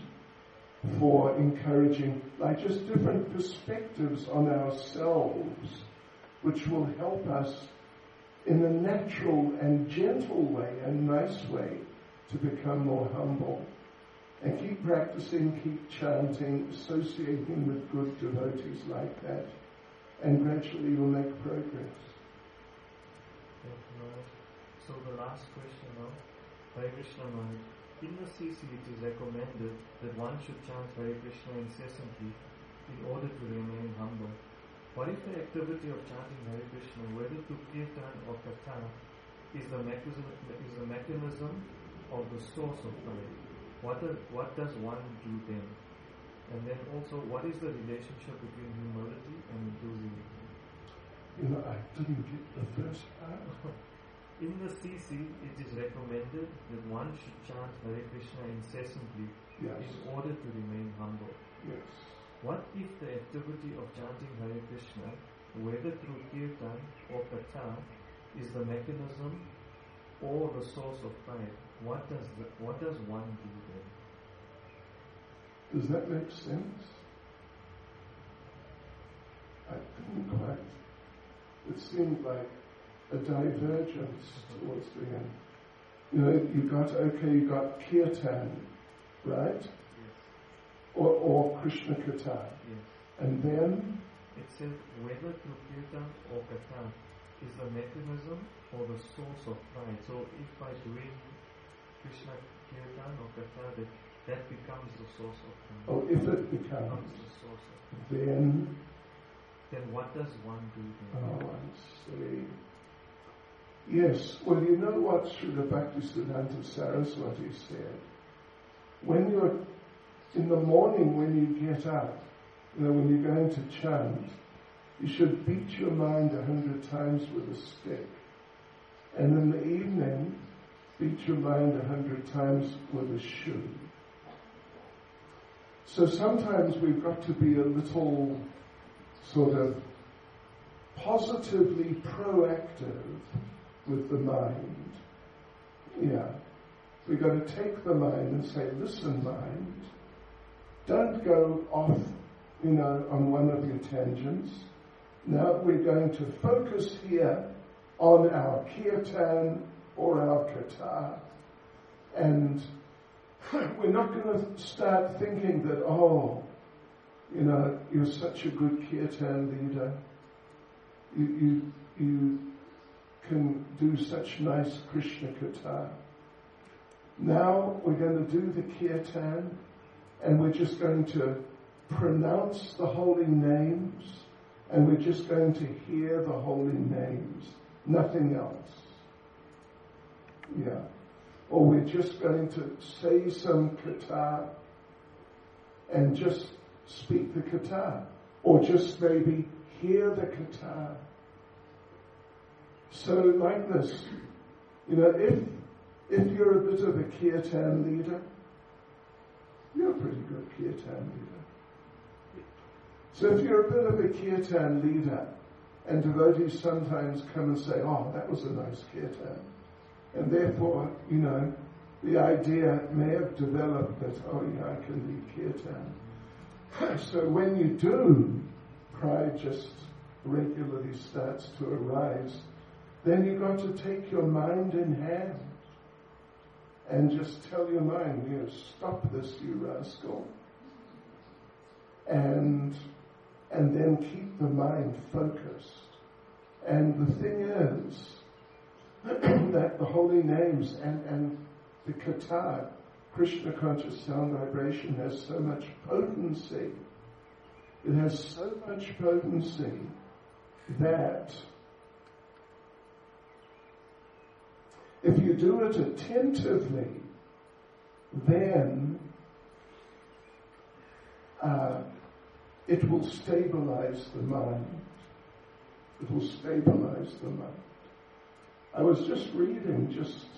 for encouraging, like just different perspectives on ourselves which will help us in a natural and gentle way and nice way to become more humble. And keep practicing, keep chanting, associating with good devotees like that, and gradually you'll make progress. Thank you, Maharaj. So the last question now, Hare Krishna Maharaj. In the CC it is recommended that one should chant Hare Krishna incessantly in order to remain humble. What if the activity of chanting Hare Krishna, whether through kirtan or katha, is the mechanism of the source of pride? What does one do then? And then also, what is the relationship between humility and enthusiasm? I didn't get the first part. In the CC, it is recommended that one should chant Hare Krishna incessantly Yes. in order to remain humble. Yes. What if the activity of chanting Hare Krishna, whether through kirtan or katha, is the mechanism or the source of pride? What does one do then? Does that make sense? I didn't quite. It seemed like a divergence towards the end. You got kirtan, right? Yes. Or Krishna katha. Yes. And then It says whether through kirtan or katha is the mechanism or the source of pride. So if by doing Krishna kirtan or katha, that becomes the source of pride. if it becomes, the source of pride. then what does one do then? I see. Yes, well, you know what Srila Bhaktisiddhanta Saraswati said? When you're, in the morning when you get up, when you're going to chant, you should beat your mind 100 times with a stick. And in the evening, beat your mind 100 times with a shoe. So sometimes we've got to be a little sort of positively proactive with the mind. Yeah. We've got to take the mind and say, listen, mind, don't go off, on one of your tangents. Now we're going to focus here on our kirtan or our katha. And we're not going to start thinking that, you're such a good kirtan leader. You can do such nice Krishna katha. Now we're going to do the kirtan, and we're just going to pronounce the holy names, and we're just going to hear the holy names, nothing else. Yeah. Or we're just going to say some katha and just speak the katha, or just maybe hear the katha. So like this, if you're a bit of a kirtan leader, you're a pretty good kirtan leader. So if you're a bit of a kirtan leader, and devotees sometimes come and say, that was a nice kirtan, and therefore, the idea may have developed that, I can lead kirtan. So when you do, pride just regularly starts to arise. Then you've got to take your mind in hand and just tell your mind, stop this, you rascal. And then keep the mind focused. And the thing is that the holy names and the katha, Krishna conscious sound vibration, has so much potency. It has so much potency that if you do it attentively, then it will stabilize the mind. It will stabilize the mind. I was just reading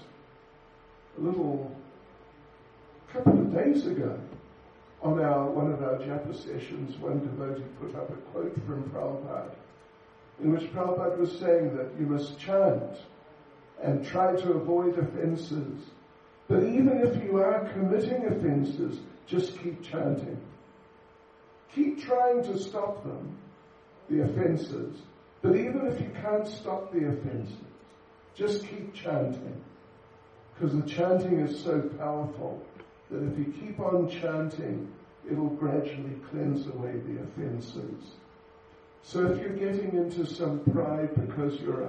a couple of days ago on one of our japa sessions, one devotee put up a quote from Prabhupada, in which Prabhupada was saying that you must chant and try to avoid offenses. But even if you are committing offenses, just keep chanting. Keep trying to stop them, the offenses, But even if you can't stop the offenses, just keep chanting. Because the chanting is so powerful that if you keep on chanting, it'll gradually cleanse away the offenses. So if you're getting into some pride because you're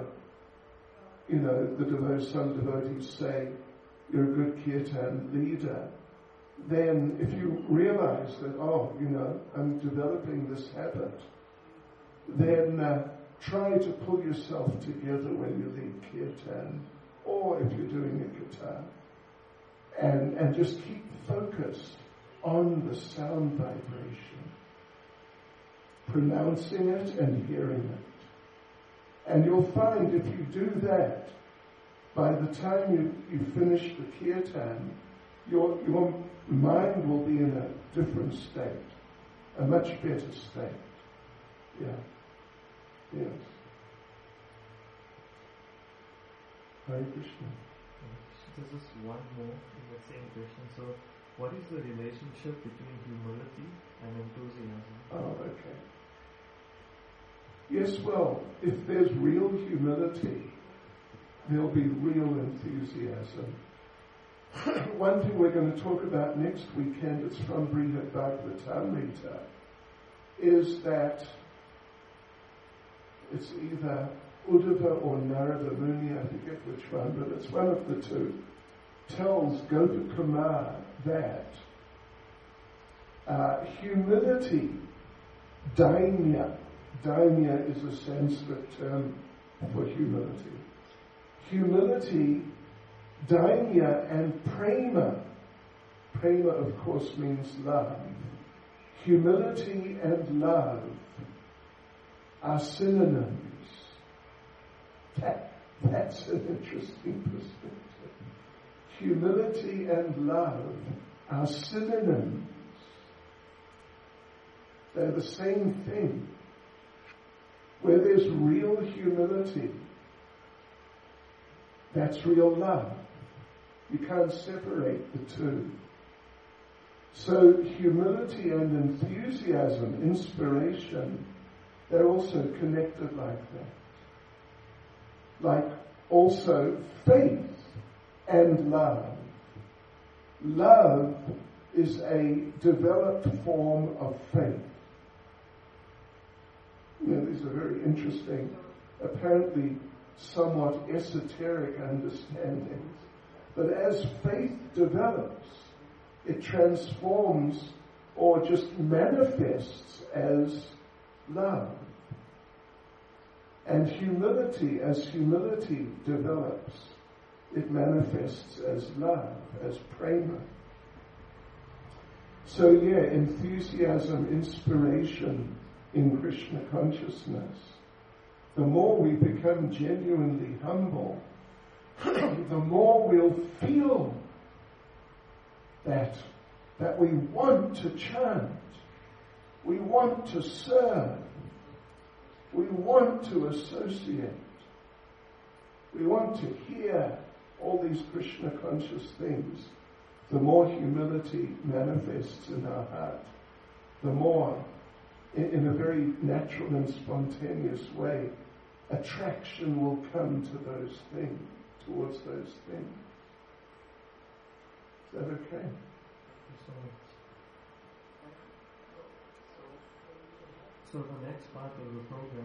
some devotees say you're a good kirtan leader, then if you realize that, I'm developing this habit, then try to pull yourself together when you lead kirtan, or if you're doing a guitar, and just keep focused on the sound vibration, pronouncing it and hearing it. And you'll find if you do that, by the time you finish the kirtan, your mind will be in a different state, a much better state. Yeah. Yes. Hare Krishna. This is one more in the same question. So, what is the relationship between humility and enthusiasm? Oh, okay. Yes, well, if there's real humility, there'll be real enthusiasm. One thing we're going to talk about next weekend, it's from Brihad Bhagavatamrita, is that it's either Uddhava or Narada Muni, I forget which one, but it's one of the two, tells Gopakumar that humility, dainya is a Sanskrit term for humility. Humility, dainya, and prema of course means love. Humility and love are synonyms. That's an interesting perspective. Humility and love are synonyms. They're the same thing. Where there's real humility, that's real love. You can't separate the two. So humility and enthusiasm, inspiration, they're also connected like that. Like also faith and love. Love is a developed form of faith. These are very interesting, apparently somewhat esoteric understandings. But as faith develops, it transforms or just manifests as love. And humility, as humility develops, it manifests as love, as prema. So enthusiasm, inspiration in Krishna consciousness. The more we become genuinely humble, the more we'll feel that we want to chant, we want to serve, we want to associate, we want to hear all these Krishna conscious things. The more humility manifests in our heart, the more, in a very natural and spontaneous way, attraction will come to those things, towards those things. Is that okay? So the next part of the program